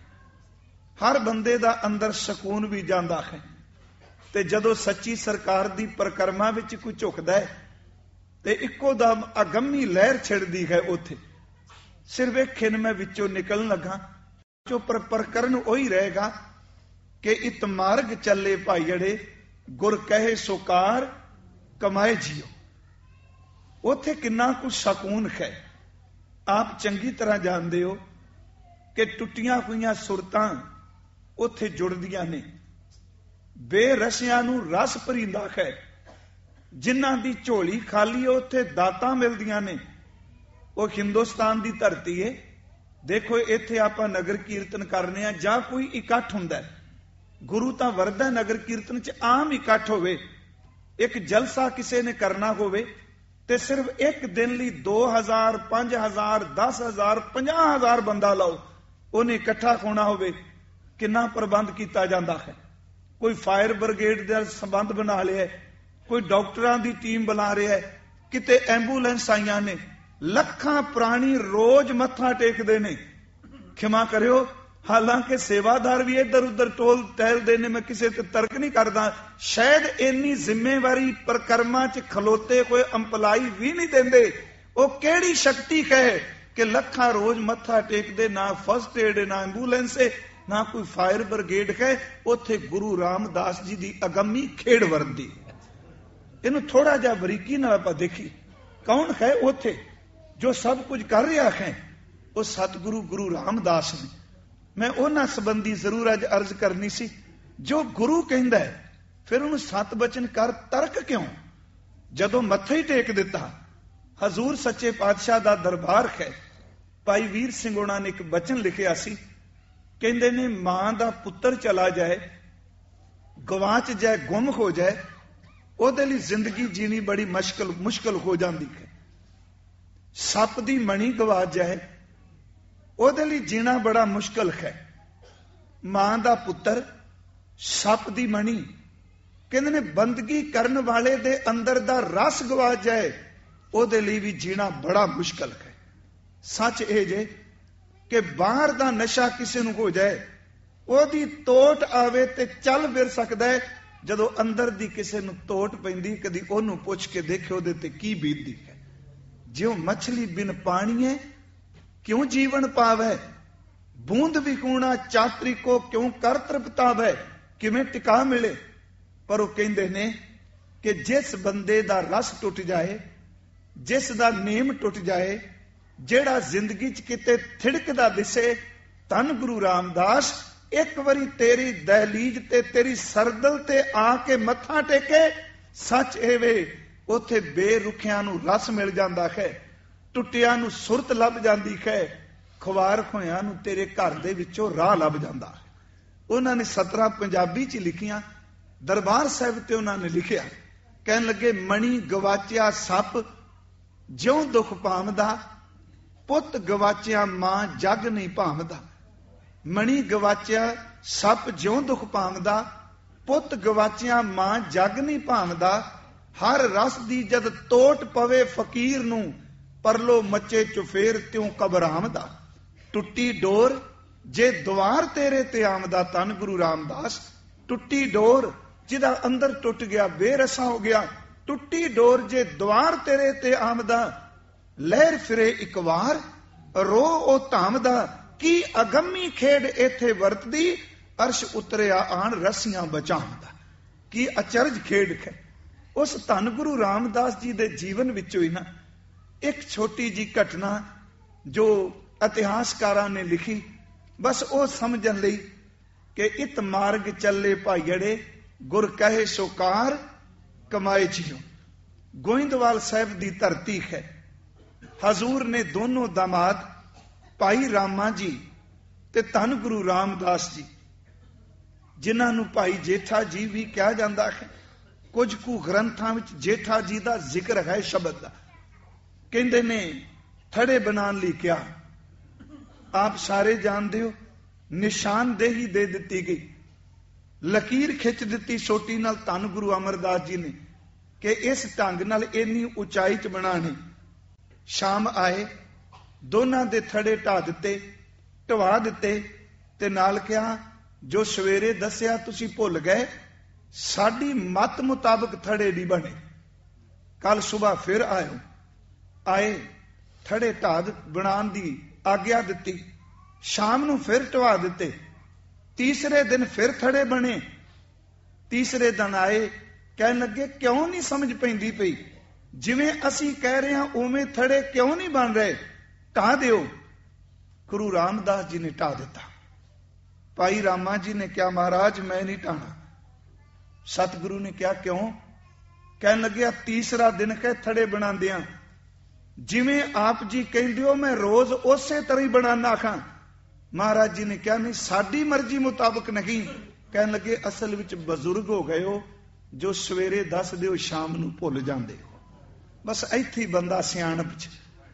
हर बंदे दा अंदर सकून भी जांदा है। ते जदों सच्ची सरकार दी परिक्रमा विच कोई झुकदा है ते इक्को दम अगम्मी लहर छिड़दी है उथे। सिर वेखे मैं विचों निकलन लगा, चो पर प्रकरण वही रहेगा कि इत मार्ग चले भाईड़े, गुर कहे सुकार कमाए जियो। उथे किन्ना कुछ सकून है। आप चंगी तरह जानते हो कि टुटियां हुई सुरतां उथे जुड़दियां ने, बेरसियां नू रस भरींदा है, जिन्हां दी झोली खाली उथे दातां मिलदियां ने। वो हिंदुस्तान दी धरती है। देखो इत्थे आपां नगर कीर्तन करने आ जां कोई इकट्ठ हुंदा है, गुरु तां वरदा नगर कीर्तन च आम इकट्ठ होवे, एक जलसा किसी ने करना होवे ਤੇ ਸਿਰਫ ਇੱਕ ਦਿਨ ਲਈ ਦੋ ਹਜ਼ਾਰ ਪੰਜ ਹਜ਼ਾਰ ਦਸ ਹਜ਼ਾਰ ਪੰਜਾਹ ਹਜ਼ਾਰ ਬੰਦਾ ਲਾਓ, ਉਹਨੇ ਇਕੱਠਾ ਹੋਣਾ ਹੋਵੇ, ਕਿੰਨਾ ਪ੍ਰਬੰਧ ਕੀਤਾ ਜਾਂਦਾ ਹੈ। ਕੋਈ ਫਾਇਰ ਬ੍ਰਿਗੇਡ ਦਾ ਸੰਬੰਧ ਬਣਾ ਲਿਆ, ਕੋਈ ਡਾਕਟਰਾਂ ਦੀ ਟੀਮ ਬੁਲਾ ਰਿਹਾ, ਕਿਤੇ ਐਂਬੂਲੈਂਸ ਆਈਆਂ ਨੇ, ਲੱਖਾਂ ਪ੍ਰਾਣੀ ਰੋਜ਼ ਮੱਥਾ ਟੇਕਦੇ ਨੇ। ਖਿਮਾ ਕਰਿਓ, ਹਾਲਾਂਕਿ ਸੇਵਾਦਾਰ ਵੀ ਇੱਧਰ ਉੱਧਰ ਟੋਲ ਟਹਿਲਦੇ ਨੇ, ਮੈਂ ਕਿਸੇ ਤੇ ਤਰਕ ਨਹੀਂ ਕਰਦਾ, ਸ਼ਾਇਦ ਇੰਨੀ ਜ਼ਿੰਮੇਵਾਰੀ ਪ੍ਰਕਰਮਾਂ 'ਚ ਖਲੋਤੇ ਹੋਏ ਅੰਪਲਾਈ ਵੀ ਨਹੀਂ ਦਿੰਦੇ। ਉਹ ਕਿਹੜੀ ਸ਼ਕਤੀ ਕਹੇ ਕਿ ਲੱਖਾਂ ਰੋਜ਼ ਮੱਥਾ ਟੇਕਦੇ, ਨਾ ਫਸਟ ਏਡ, ਨਾ ਐਂਬੂਲੈਂਸ, ਨਾ ਕੋਈ ਫਾਇਰ ਬ੍ਰਿਗੇਡ ਕਹੇ। ਉੱਥੇ ਗੁਰੂ ਰਾਮਦਾਸ ਜੀ ਦੀ ਅਗੰਮੀ ਖੇਡ ਵਰਦੀ। ਇਹਨੂੰ ਥੋੜਾ ਜਿਹਾ ਬਰੀਕੀ ਨਾਲ ਆਪਾਂ ਦੇਖੀ, ਕੌਣ ਹੈ ਉੱਥੇ ਜੋ ਸਭ ਕੁਝ ਕਰ ਰਿਹਾ ਹੈ? ਉਹ ਸਤਿਗੁਰੂ ਗੁਰੂ ਰਾਮਦਾਸ ਨੇ। ਮੈਂ ਉਹਨਾਂ ਸੰਬੰਧੀ ਜ਼ਰੂਰ ਅੱਜ ਅਰਜ਼ ਕਰਨੀ ਸੀ। ਜੋ ਗੁਰੂ ਕਹਿੰਦਾ ਫਿਰ ਉਹਨੂੰ ਸਤ ਬਚਨ ਕਰ, ਤਰਕ ਕਿਉਂ? ਜਦੋਂ ਮੱਥਾ ਹੀ ਟੇਕ ਦਿੱਤਾ, ਹਜ਼ੂਰ ਸੱਚੇ ਪਾਤਸ਼ਾਹ ਦਾ ਦਰਬਾਰ ਹੈ। ਭਾਈ ਵੀਰ ਸਿੰਘ ਉਹਨਾਂ ਨੇ ਇੱਕ ਬਚਨ ਲਿਖਿਆ ਸੀ, ਕਹਿੰਦੇ ਨੇ ਮਾਂ ਦਾ ਪੁੱਤਰ ਚਲਾ ਜਾਏ, ਗਵਾਚ ਜਾਏ, ਗੁੰਮ ਹੋ ਜਾਏ, ਉਹਦੇ ਲਈ ਜ਼ਿੰਦਗੀ ਜੀਣੀ ਬੜੀ ਮੁਸ਼ਕਲ ਮੁਸ਼ਕਲ ਹੋ ਜਾਂਦੀ ਹੈ। ਸੱਪ ਦੀ ਮਣੀ ਗਵਾਚ ਜਾਏ, ਉਹਦੇ ਲਈ ਜੀਣਾ ਬੜਾ ਮੁਸ਼ਕਲ ਹੈ। ਮਾਂ ਦਾ ਪੁੱਤਰ, ਸੱਪ ਦੀ ਮਣੀ, ਕਹਿੰਦੇ ਨੇ ਬੰਦਗੀ ਕਰਨ ਵਾਲੇ ਦੇ ਅੰਦਰ ਦਾ ਰਸ ਗਵਾਚ ਜਾਏ, ਉਹਦੇ ਲਈ ਵੀ ਜੀਣਾ ਬੜਾ ਮੁਸ਼ਕਲ ਹੈ। ਸੱਚ ਇਹ ਜੇ ਕਿ ਬਾਹਰ ਦਾ ਨਸ਼ਾ ਕਿਸੇ ਨੂੰ ਹੋ ਜਾਏ, ਉਹਦੀ ਤੋਟ ਆਵੇ ਤੇ ਚੱਲ ਫਿਰ ਸਕਦਾ ਹੈ। ਜਦੋਂ ਅੰਦਰ ਦੀ ਕਿਸੇ ਨੂੰ ਤੋਟ ਪੈਂਦੀ, ਕਦੀ ਉਹਨੂੰ ਪੁੱਛ ਕੇ ਦੇਖਿਓ ਉਹਦੇ ਤੇ ਕੀ ਬੀਤਦੀ ਹੈ। ਜਿਉਂ ਮਛਲੀ ਬਿਨ ਪਾਣੀ ਹੈ ਕਿਉਂ ਜੀਵਨ ਪਾਵੇ, ਬੂੰਦ ਵੀ ਕੂਣਾ ਚਾਤਰੀ ਕੋ ਕਿਉਂ ਕਰ ਤ੍ਰਿਪਤਾਵੇ, ਕਿਵੇਂ ਟਿਕਾ ਮਿਲੇ। ਪਰ ਉਹ ਕਹਿੰਦੇ ਨੇ ਕਿ ਜਿਸ ਬੰਦੇ ਦਾ ਰਸ ਟੁੱਟ ਜਾਏ, ਜਿਸ ਦਾ ਨੇਮ ਟੁੱਟ ਜਾਏ, ਜਿਹੜਾ ਜ਼ਿੰਦਗੀ 'ਚ ਕਿਤੇ ਥਿੜਕਦਾ ਦਿਸੇ, ਧੰਨ ਗੁਰੂ ਰਾਮਦਾਸ ਇੱਕ ਵਾਰੀ ਤੇਰੀ ਦਹਲੀਜ ਤੇ ਤੇਰੀ ਸਰਦਲ ਤੇ ਆ ਕੇ ਮੱਥਾ ਟੇਕੇ। ਸੱਚ ਇਹ ਵੇ, ਉੱਥੇ ਬੇਰੁਖਿਆਂ ਨੂੰ ਰਸ ਮਿਲ ਜਾਂਦਾ ਹੈ, ਟੁੱਟਿਆਂ ਨੂੰ ਸੁਰਤ ਲੱਭ ਜਾਂਦੀ ਹੈ, ਖੁਆਰ ਖੋਇਆਂ ਨੂੰ ਤੇਰੇ ਘਰ ਦੇ ਵਿੱਚੋਂ ਰਾਹ ਲੱਭ ਜਾਂਦਾ ਹੈ। ਉਹਨਾਂ ਨੇ ਸਤਰਾਂ ਪੰਜਾਬੀ 'ਚ ਲਿਖੀਆਂ, ਦਰਬਾਰ ਸਾਹਿਬ ਤੇ ਉਹਨਾਂ ਨੇ ਲਿਖਿਆ, ਕਹਿਣ ਲੱਗੇ ਮਣੀ ਗਵਾਚਿਆ ਸੱਪ ਜਿਉਂ ਦੁੱਖ ਪਾਵਦਾ, ਪੁੱਤ ਗਵਾਚਿਆ ਮਾਂ ਜਗ ਨਹੀਂ ਭਾਵਦਾ। ਮਣੀ ਗਵਾਚਿਆ ਸੱਪ ਜਿਉਂ ਦੁੱਖ ਪਾਵਦਾ, ਪੁੱਤ ਗਵਾਚਿਆ ਮਾਂ ਜਗ ਨਹੀਂ ਭਾਵਦਾ। ਹਰ ਰਸ ਦੀ ਜਦ ਤੋਟ ਪਵੇ ਫਕੀਰ ਨੂੰ, ਪਰਲੋ ਮੱਚੇ ਚੁਫੇਰ ਤਿਉ ਘਬਰਾਵਦਾ। ਟੁੱਟੀ ਡੋਰ ਜੇ ਦੁਆਰ ਤੇਰੇ ਤੇ ਆਮਦਾ, ਧੰਨ ਗੁਰੂ ਰਾਮਦਾਸ। ਟੁੱਟੀ ਡੋਰ ਜਿਹਦਾ ਅੰਦਰ ਟੁੱਟ ਗਿਆ, ਬੇਰਸਾ ਹੋ ਗਿਆ, ਟੁੱਟੀ ਡੋਰ ਜੇ ਦੁਆਰ ਤੇਰੇ ਤੇ ਆਮਦਾ। ਲਹਿਰ ਫਿਰੇ ਇੱਕ ਵਾਰ ਰੋ ਉਹ ਧਾਮਦਾ, ਕੀ ਅਗੰਮੀ ਖੇਡ ਇੱਥੇ ਵਰਤਦੀ, ਅਰਸ਼ ਉਤਰਿਆ ਆਣ ਰਸੀਆਂ ਬਚਾਉਂਦਾ। ਕੀ ਅਚਰਜ ਖੇਡ ਹੈ। ਉਸ ਧੰਨ ਗੁਰੂ ਰਾਮਦਾਸ ਜੀ ਦੇ ਜੀਵਨ ਵਿੱਚੋਂ ਹੀ ਨਾ ਇੱਕ ਛੋਟੀ ਜੀ ਘਟਨਾ ਜੋ ਇਤਿਹਾਸਕਾਰਾਂ ਨੇ ਲਿਖੀ, ਬਸ ਉਹ ਸਮਝਣ ਲਈ ਕਿ ਇਤ ਮਾਰਗ ਚੱਲੇ ਭਾਈੜੇ, ਗੁਰ ਕਹੇ ਸੋਕਾਰ ਕਮਾਏ ਜੀਓ। ਗੋਇੰਦਵਾਲ ਸਾਹਿਬ ਦੀ ਧਰਤੀ ਹੈ। ਹਜ਼ੂਰ ਨੇ ਦੋਨੋਂ ਦਾਮਾਦ ਭਾਈ ਰਾਮਾ ਜੀ ਤੇ ਧੰਨ ਗੁਰੂ ਰਾਮਦਾਸ ਜੀ, ਜਿਨ੍ਹਾਂ ਨੂੰ ਭਾਈ ਜੇਠਾ ਜੀ ਵੀ ਕਿਹਾ ਜਾਂਦਾ ਹੈ, ਕੁਝ ਕੁ ਗ੍ਰੰਥਾਂ ਵਿੱਚ ਜੇਠਾ ਜੀ ਦਾ ਜ਼ਿਕਰ ਹੈ ਸ਼ਬਦ ਦਾ, ਕਹਿੰਦੇ ਨੇ ਥੜੇ ਬਣਾਉਣ ਲਈ ਕਿਹਾ। ਆਪ ਸਾਰੇ ਜਾਣਦੇ ਹੋ, ਨਿਸ਼ਾਨਦੇਹੀ ਦੇ ਦਿੱਤੀ ਗਈ, ਲਕੀਰ ਖਿੱਚ ਦਿੱਤੀ ਸੋਟੀ ਨਾਲ ਧੰਨ ਗੁਰੂ ਅਮਰਦਾਸ ਜੀ ਨੇ ਕਿ ਇਸ ਢੰਗ ਨਾਲ ਇੰਨੀ ਉਚਾਈ 'ਚ ਬਣਾਣੀ। ਸ਼ਾਮ ਆਏ, ਦੋਨਾਂ ਦੇ ਥੜੇ ਢਾ ਦਿੱਤੇ, ਢਵਾ ਦਿੱਤੇ ਤੇ ਨਾਲ ਕਿਹਾ ਜੋ ਸਵੇਰੇ ਦੱਸਿਆ ਤੁਸੀਂ ਭੁੱਲ ਗਏ, ਸਾਡੀ ਮਤ ਮੁਤਾਬਕ ਥੜੇ ਨਹੀਂ ਬਣੇ, ਕੱਲ ਸੁਬਾਹ ਫਿਰ ਆਇਓ। ਆਏ, ਥੜੇ ਢਾ ਬਣਾਉਣ ਦੀ ਆਗਿਆ ਦਿੱਤੀ, ਸ਼ਾਮ ਨੂੰ ਫਿਰ ਢਵਾ ਦਿੱਤੇ, ਤੀਸਰੇ ਦਿਨ ਫਿਰ ਥੜੇ ਬਣੇ। ਤੀਸਰੇ ਦਿਨ ਆਏ, ਕਹਿਣ ਲੱਗੇ ਕਿਉਂ ਨਹੀਂ ਸਮਝ ਪੈਂਦੀ ਪਈ, ਜਿਵੇਂ ਅਸੀਂ ਕਹਿ ਰਹੇ ਹਾਂ ਉਵੇਂ ਥੜੇ ਕਿਉਂ ਨਹੀਂ ਬਣ ਰਹੇ, ਢਾ ਦਿਓ। ਗੁਰੂ ਰਾਮਦਾਸ ਜੀ ਨੇ ਢਾ ਦਿੱਤਾ। ਭਾਈ ਰਾਮਾ ਜੀ ਨੇ ਕਿਹਾ ਮਹਾਰਾਜ ਮੈਂ ਨਹੀਂ ਢਾਣਾ। ਸਤਿਗੁਰੂ ਨੇ ਕਿਹਾ ਕਿਉਂ? ਕਹਿਣ ਲੱਗਿਆ ਤੀਸਰਾ ਦਿਨ ਕਹਿ ਥੜੇ ਬਣਾਉਂਦਿਆਂ ਜਿਵੇਂ ਆਪ ਜੀ ਕਹਿੰਦੇ ਹੋ ਮੈਂ ਰੋਜ਼ ਉਸੇ ਤਰ੍ਹਾਂ ਹੀ ਬਣਾਉਣਾ ਖਾਂ। ਮਹਾਰਾਜ ਜੀ ਨੇ ਕਿਹਾ ਨਹੀਂ, ਸਾਡੀ ਮਰਜ਼ੀ ਮੁਤਾਬਕ ਨਹੀਂ। ਕਹਿਣ ਲੱਗੇ ਅਸਲ ਵਿੱਚ ਬਜ਼ੁਰਗ ਹੋ ਗਏ ਹੋ, ਜੋ ਸਵੇਰੇ ਦੱਸਦੇ ਹੋ ਸ਼ਾਮ ਨੂੰ ਭੁੱਲ ਜਾਂਦੇ ਹੋ। बस इत्थे बंदा सियाणप च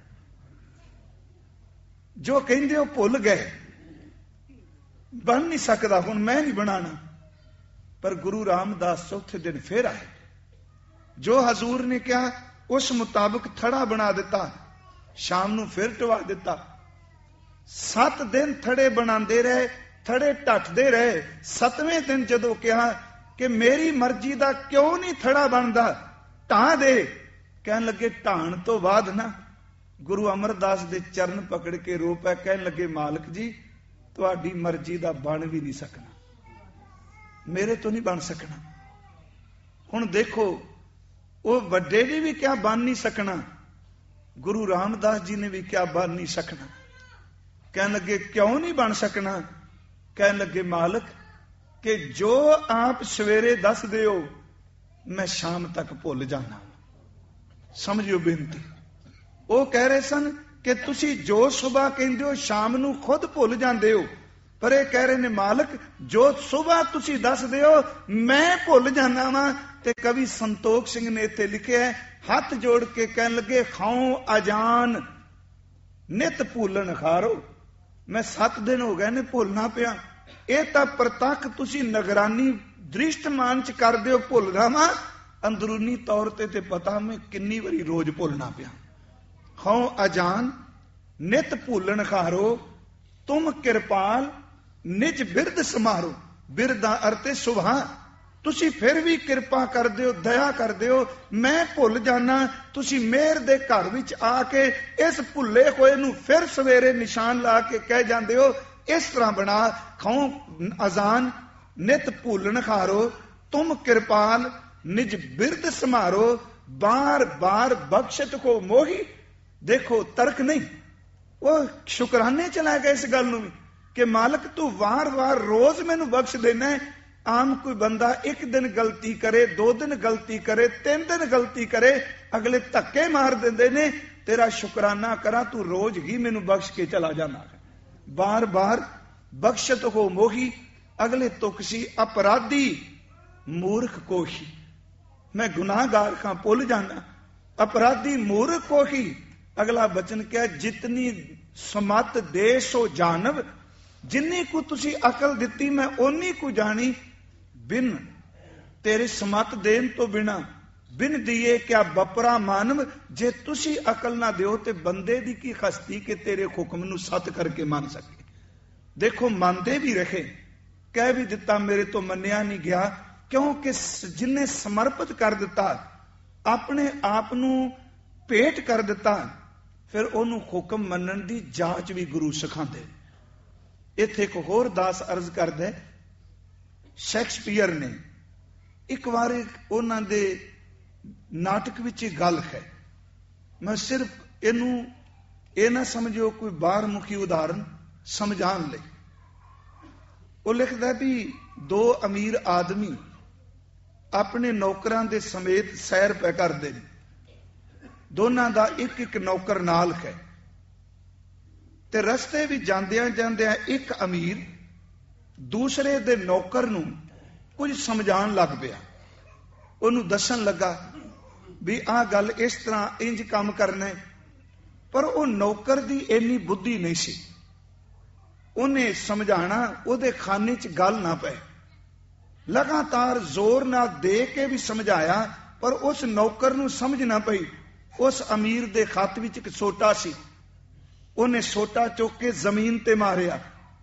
जो कहंदे हो भुल गए, बन नहीं सकता, हुण मैं नहीं बनाना। पर गुरु रामदास चौथे दिन फिर आए, जो हजूर ने कहा उस मुताबिक थड़ा बना दिता, शाम नूं फिर टवा दिता। सत दिन थड़े बनाते रहे, थड़े ढकते रहे। सतवें दिन जदों कहा कि मेरी मर्जी दा क्यों नहीं थड़ा बनता, ढा दे, कहन लगे ढाण तो बाद ना गुरु अमरदास दे चरण पकड़ के रो पै, कहन लगे मालक जी तुहाडी मर्जी दा बन भी नहीं सकना, मेरे तो नहीं बन सकना। हुण देखो वो वड्डे ने भी क्या बन नहीं सकना, गुरु रामदास जी ने भी क्या बन नहीं सकना। कहन लगे क्यों नहीं बन सकना, कहन लगे मालक कि जो आप सवेरे दस दे हो मैं शाम तक भुल जाना। समझियो बेनती, वो कह रहे सन कि तुसी जो सुबह कहंदे हो शाम नूं खुद भुल जांदे हो, पर ये कह रहे ने मालक जो सुबह तुसी दस दे हो मैं भुल जाना वा। ते कवि संतोख सिंह ने इत्थे लिखिया है, हाथ जोड़ के कहन लगे खाओ अजान नित भूलन खारो। मैं सत दिन हो गए ने भुलना पिया, ये तां प्रतख तुसी निगरानी दृष्टमान च करदे हो भुलना वा, अंदरूनी तौर ते ते पता मैं किन्नी वारी रोज भुलना पिया। खाओ अजान नित भूलन खारो, तुम कृपाल निज बिरद समारो। बिरदा अर्थ सुभा, तुसी फिर भी कृपा कर दो, दया कर दो, मैं भुल जाना। तुसी मेहर दे घर विच आके इस भुले होए नूं फिर सवेरे निशान ला के कह जांदे हो, इस तरह बना। खाओ अजान नित भूलन खारो, तुम कृपाल निज बिरद समारो। बार बार बख्शत को मोही, देखो तर्क नहीं, वो शुकराने चला गया इस गल नूं कि मालक तू वार वार रोज मैनू बख्श देना है। आम कोई बंदा एक दिन गलती करे, दो दिन गलती करे, तीन दिन गलती करे, अगले धक्के मार देंदे ने, तेरा शुकराना करा तू रोज ही मैनू बख्श के चला जाना। बार बार बख्शत हो मोही, अगले तुक सी अपराधी मूर्ख को ही। मैं गुनाहगार का भुल जाना, अपराधी मूर्ख को ही। अगला बचन क्या, जितनी समत दे सो जानव, जिन्नी को तुसी अकल दिती मैं ओनी को जानी। बिन तेरे समत देन तो बिना, बिन दिए क्या बपरा मानव। जे तुसी अकल ना दियो ते बंदे दी की खस्ती के तेरे हुक्म नू सत करके मान सके। देखो मानते भी रखे, कह भी दिता मेरे तो मन्निया नहीं गया, क्योंकि जिन्हें समर्पित कर दिता, अपने आप नू भेंट कर दिता, फिर ओनू हुक्म मनन दी जांच भी गुरु सिखांदे। इत्थे एक होर दास अर्ज करदा, शैक्सपीयर ने एक बार उन्हां दे नाटक विच गल है, मैं सिर्फ इनू ये ना समझो कोई बाहर मुखी उदाहरण समझाण लई। वो लिखदा भी दो अमीर आदमी अपने नौकरां दे समेत सैर पै करदे ने, दोनां दा एक एक नौकर नाल है, ते रस्ते भी जांदियां जांदियां एक अमीर दूसरे दे नौकर नूं कुछ समझाण लग पिया। ओनू दसन लगा भी आ गल इस तरह इंज काम करना है, पर वो नौकर दी इन्नी बुद्धि नहीं सी, उन्हें समझाना उहदे खाने च गल ना पए। लगातार जोर ना दे के भी समझाया, पर उस नौकर नूं समझ ना पई। उस अमीर दे खत विच एक सोटा सी, उन्हें सोटा चुक के जमीन ते मारिया,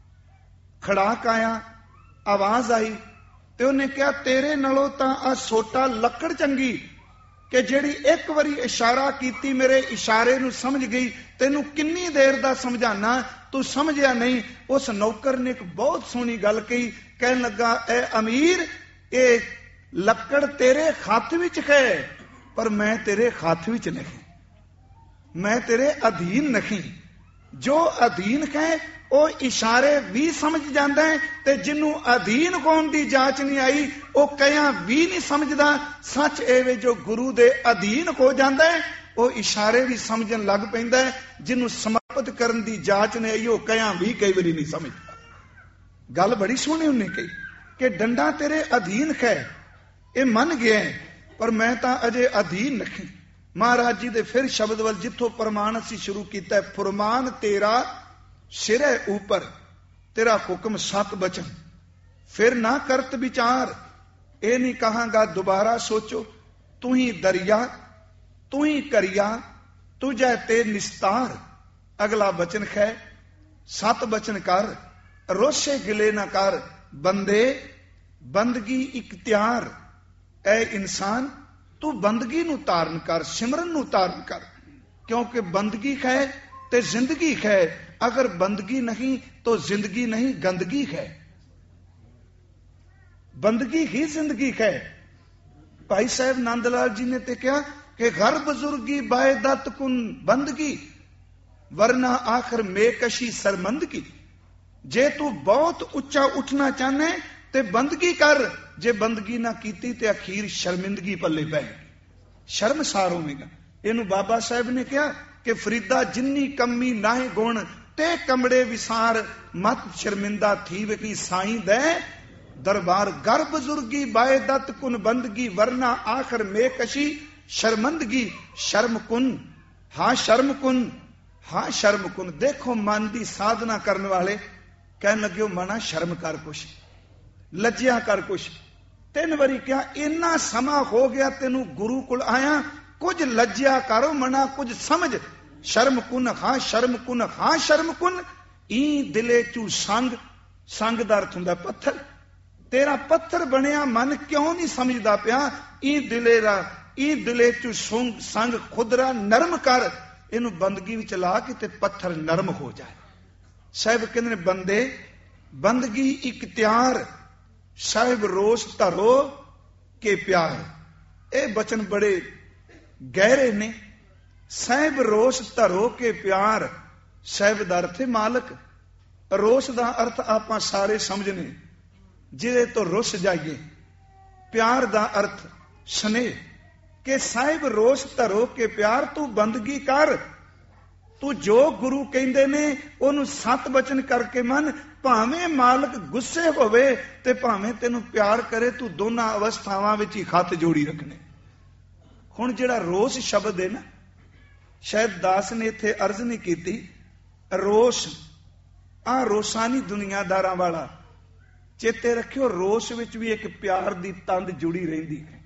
खड़ाक आया, आवाज आई, ते उन्हें कहा तेरे नालों तां आ सोटा लकड़ चंगी कि जिहड़ी एक बारी इशारा कीती मेरे इशारे नूं समझ गई, तेनू किन्नी देर दा समझाना तू समझिया नहीं। उस नौकर ने एक बहुत सोहनी गल कही, कहन लगा ए अमीर, ए लकड़ तेरे हथ विच है, पर मैं तेरे हथ विच नहीं, मैं तेरे अधीन नहीं। जो अधीन है वो इशारे भी समझ जाता है, ते जिन्हों अधीन होने की जांच नहीं आई वो कया भी नहीं समझदा। सच एवे जो गुरु दे अधीन हो जाता है वो इशारे भी समझन लग पैंदा है, जिन्हों समर्पित करने की जांच नहीं आई वो कया भी कई बारी नहीं समझता। गल बड़ी सोहनी उन्हें कही कि डंडा तेरे अधीन है, ये मन गया है, पर मैं तां अजे अधीन नहीं। महाराज जी दे फिर शब्द वल जिथों प्रमाण असी शुरू किया, फुरमान तेरा सिर है ऊपर, तेरा हुक्म सत बचन, फिर ना करत विचार, ए नहीं कहांगा दोबारा सोचो, तू ही दरिया तू ही करिया, तुझे ते निस्तार। अगला बचन है सत बचन कर, रोशे गिले ना कर, बंदे बंदगी इख्तियार। ऐ इंसान तू बंदगी नू धारण कर, सिमरन नू धारण कर, क्योंकि बंदगी है ते जिंदगी है, अगर बंदगी नहीं तो जिंदगी नहीं, गंदगी है। बंदगी ही जिंदगी है। भाई साहब नंदलाल जी ने ते क्या कि घर बुजुर्गी बायदत कुन बंदगी, वरना आखिर मेकशी शर्मंदगी। जे तू बहुत उच्चा उठना चाहना है ते बंदगी कर, जे बंदगी ना कीती ते अखीर शर्मिंदगी पल्ले पै, शर्मसार होवेगा। इनू बाबा साहब ने कहा कि फरीदा जिन्नी कमी नाहे गुण, ते कमड़े विसार, मत शर्मिंदा थी वे साईं दे दरबार। घर बुजुर्गी बायदत कुन बंदगी, वरना आखिर मेकशी शर्मंदगी। शर्म कुन हाँ शर्म कुन हाँ शर्म कुन। देखो मन की साधना करने वाले कहन लगे हो मना शर्म कर कुछ, लज्जिया कर कुछ। तीन बारी क्या इन्ना समा हो गया तेनू गुरु कुल आया, कुछ लज्जिया करो मना कुछ समझ। शर्म कुन हाँ शर्म कुन हाँ शर्म कुन। ई दिले चू संग, संग दा अर्थ हुंदा पत्थर। तेरा पत्थर बनया मन क्यों नहीं समझदा पिया। ई दिले रा ई दिले चू संग संग खुदरा नरम कर, इनू बंदगी विच ला के ते पत्थर नरम हो जाए। साहिब कहंदे बंदे बंदगी इख्तियार, साहिब रोश धरो के प्यार। ये बचन बड़े गहरे ने। साहिब रोश धरो के प्यार, साहिब दा अर्थ है मालक। रोश दा अर्थ आपां सारे समझने, जिहदे तो रुस जाइए। प्यार दा अर्थ स्नेह, के साहिब रोश धरो के प्यार, तू बंदगी कर। तू जो गुरु कहंदे ने ओनू सत बचन करके मन, भावें मालक गुस्से होवे ते भावें तेनू प्यार करे, तू दोनों अवस्थावां विच ही खत जोड़ी रखने। हुण जिहड़ा रोश शब्द है ना, शायद दास ने इत्थे अर्ज नहीं कीती। रोश आ रोसानी दुनियादारां वाला, चेते रखियो रोश विच भी एक प्यार दी तंद जुड़ी रहिंदी है।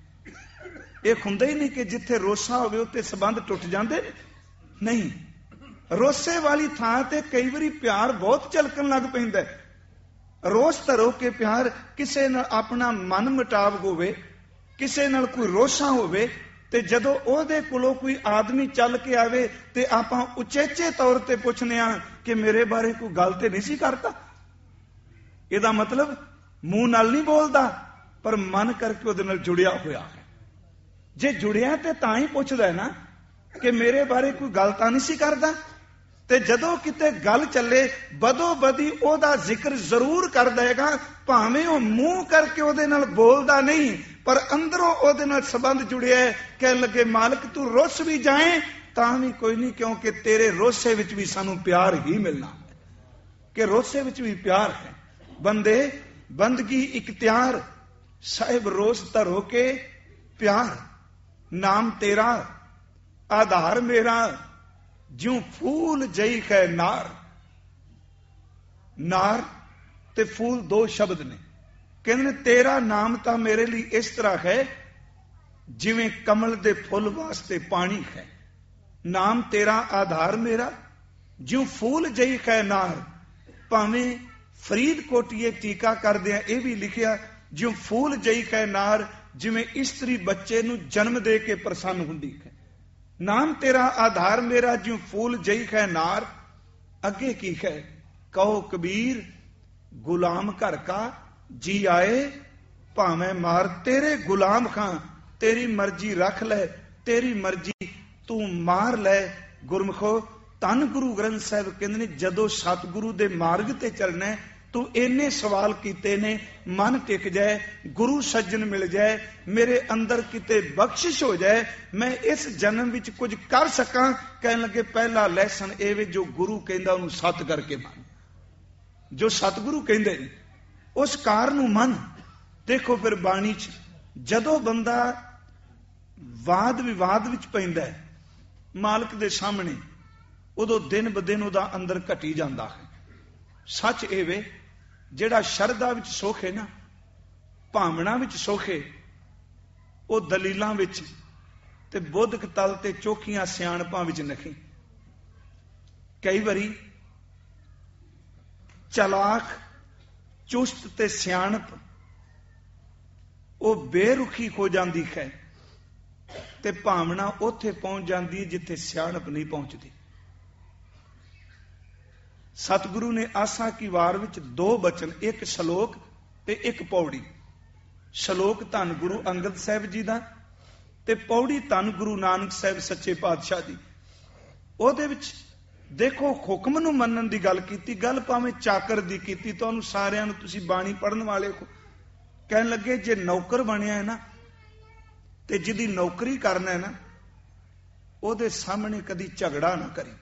यह हुंदा ही नहीं कि जिथे रोसा होवे उत्ते संबंध टुट जांदे नहीं। रोसे वाली थां ते कई बारी प्यार बहुत झलकन लग पैंदा है। रोस धरो के प्यार, किसे नाल अपना मन मुटाव होवे, किसे नाल कोई रोसा होवे, ते जदों ओहदे कोलों कोई आदमी चल के आवे ते आपां उचेचे तौर ते पुछने आ कि मेरे बारे कोई गल ते नहीं सी करता। इहदा मतलब मूंह नाल नहीं बोलदा, पर मन करके उहदे नाल जुड़िया होया है। जे जुड़िया ते तां ही पुछदा है ना कि मेरे बारे कोई गल तां नहीं सी करदा। ते जदों किते गल चले बदो बदी ओहदा जिक्र जरूर कर देगा, भावें ओह मूंह करके ओहदे नाल बोलदा नहीं, पर अंदरों ओहदे नाल संबंध जुड़िया है। कहन लगे मालक तू रुस भी जाए तां भी कोई नहीं, क्योंकि तेरे रोसे विच भी सानू प्यार ही मिलना, कि रोसे विच भी प्यार है। बंदे बंदगी इख्तियार, साहिब रोस धरो के प्यार। नाम तेरा आधार मेरा, ज्यों फूल जई है नार। नार ते फूल दो शब्द ने। कहने तेरा नाम तां मेरे लिए इस तरह है जिवें कमल दे फुल वास्ते पानी है। नाम तेरा आधार मेरा, ज्यों फूल जई है नार। भावें फरीदकोटिए टीका करदे यह भी लिखिया ज्यों फूल जई है नार, जिवें स्त्री बच्चे नूं जन्म दे के प्रसन्न हुंदी है। नाम तेरा आधार मेरा, ज्यों फूल जई है नार। अगे की है कहो कबीर गुलाम घर का जी आए, भावें मार तेरे गुलाम खां। तेरी मर्जी रख ले, तेरी मर्जी तू मार ले। गुरमुखो धन गुरु ग्रंथ साहिब कहंदे ने जदों सतगुरु दे मार्ग ते चलना तू इन्ने सवाल कीते ने, मन टिक जाए, गुरु सज्जन मिल जाए, मेरे अंदर किते बख्शिश हो जाए, मैं इस जन्म विच कुछ कर सकां। कहने लगे पहला लैसन एवे जो गुरु कहंदा उहनूं सत करके मन। जो सतगुरु कहंदे ने उस कार नूं मन। देखो फिर बाणी च जदों बंदा ਵਾਦ ਵਿਵਾਦ ਵਿੱਚ ਪੈਂਦਾ ਹੈ ਮਾਲਕ ਦੇ ਸਾਹਮਣੇ, ਉਦੋਂ ਦਿਨ ਬ ਦਿਨ ਉਹਦਾ ਅੰਦਰ ਘਟੀ ਜਾਂਦਾ ਹੈ। ਸੱਚ ਇਹ ਵੇ, ਜਿਹੜਾ ਸ਼ਰਧਾ ਵਿੱਚ ਸੁੱਖ ਹੈ ਨਾ, ਭਾਵਨਾ ਵਿੱਚ ਸੁੱਖ ਹੈ, ਉਹ ਦਲੀਲਾਂ ਵਿੱਚ ਤੇ ਬੁੱਧਕ ਤਲ ਤੇ ਚੋਖੀਆਂ ਸਿਆਣਪਾਂ ਵਿੱਚ ਨਹੀਂ। ਕਈ ਵਾਰੀ ਚਲਾਕ, ਚੁਸਤ ਤੇ ਸਿਆਣਪ ਉਹ ਬੇਰੁਖੀ ਹੋ ਜਾਂਦੀ ਹੈ ਤੇ ਭਾਵਨਾ ਉੱਥੇ ਪਹੁੰਚ ਜਾਂਦੀ ਹੈ ਜਿੱਥੇ ਸਿਆਣਪ ਨਹੀਂ ਪਹੁੰਚਦੀ। ਸਤਿਗੁਰੂ ਨੇ ਆਸਾ ਕੀ ਵਾਰ ਵਿੱਚ ਦੋ ਬਚਨ, ਇੱਕ ਸ਼ਲੋਕ ਤੇ ਇੱਕ ਪੌੜੀ। ਸ਼ਲੋਕ ਧੰਨ ਗੁਰੂ ਅੰਗਦ ਸਾਹਿਬ ਜੀ ਦਾ ਤੇ ਪੌੜੀ ਧੰਨ ਗੁਰੂ ਨਾਨਕ ਸਾਹਿਬ ਸੱਚੇ ਪਾਤਸ਼ਾਹ ਦੀ। ਉਹਦੇ ਵਿੱਚ ਦੇਖੋ ਹੁਕਮ ਨੂੰ ਮੰਨਣ ਦੀ ਗੱਲ ਕੀਤੀ, ਗੱਲ ਭਾਵੇਂ ਚਾਕਰ ਦੀ ਕੀਤੀ। ਤੁਹਾਨੂੰ ਸਾਰਿਆਂ ਨੂੰ, ਤੁਸੀਂ ਬਾਣੀ ਪੜ੍ਹਨ ਵਾਲੇ ਹੋ, ਕਹਿਣ ਲੱਗੇ ਜੇ ਨੌਕਰ ਬਣਿਆ ਹੈ ਨਾ ਤੇ ਜਿਹਦੀ ਨੌਕਰੀ ਕਰਨਾ ਹੈ ਨਾ, ਉਹਦੇ ਸਾਹਮਣੇ ਕਦੀ ਝਗੜਾ ਨਾ ਕਰੀ।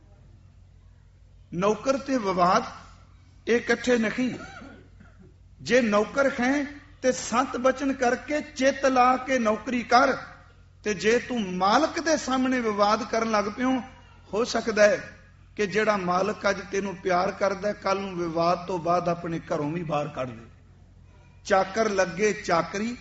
ਨੌਕਰ ਤੇ ਵਿਵਾਦ ਇਹ ਇਕੱਠੇ ਨਹੀਂ। ਜੇ ਨੌਕਰ ਹੈ ਤੇ ਸਤ ਬਚਨ ਕਰਕੇ ਚਿੱਤ ਲਾ ਕੇ ਨੌਕਰੀ ਕਰ, ਤੇ ਜੇ ਤੂੰ ਮਾਲਕ ਦੇ ਸਾਹਮਣੇ ਵਿਵਾਦ ਕਰਨ ਲੱਗ ਪਿਓ, ਹੋ ਸਕਦਾ ਹੈ ਕਿ ਜਿਹੜਾ ਮਾਲਕ ਅੱਜ ਤੈਨੂੰ ਪਿਆਰ ਕਰਦਾ, ਕੱਲ ਨੂੰ ਵਿਵਾਦ ਤੋਂ ਬਾਅਦ ਆਪਣੇ ਘਰੋਂ ਵੀ ਬਾਹਰ ਕੱਢ ਦੇ। ਚਾਕਰ ਲੱਗੇ ਚਾਕਰੀ,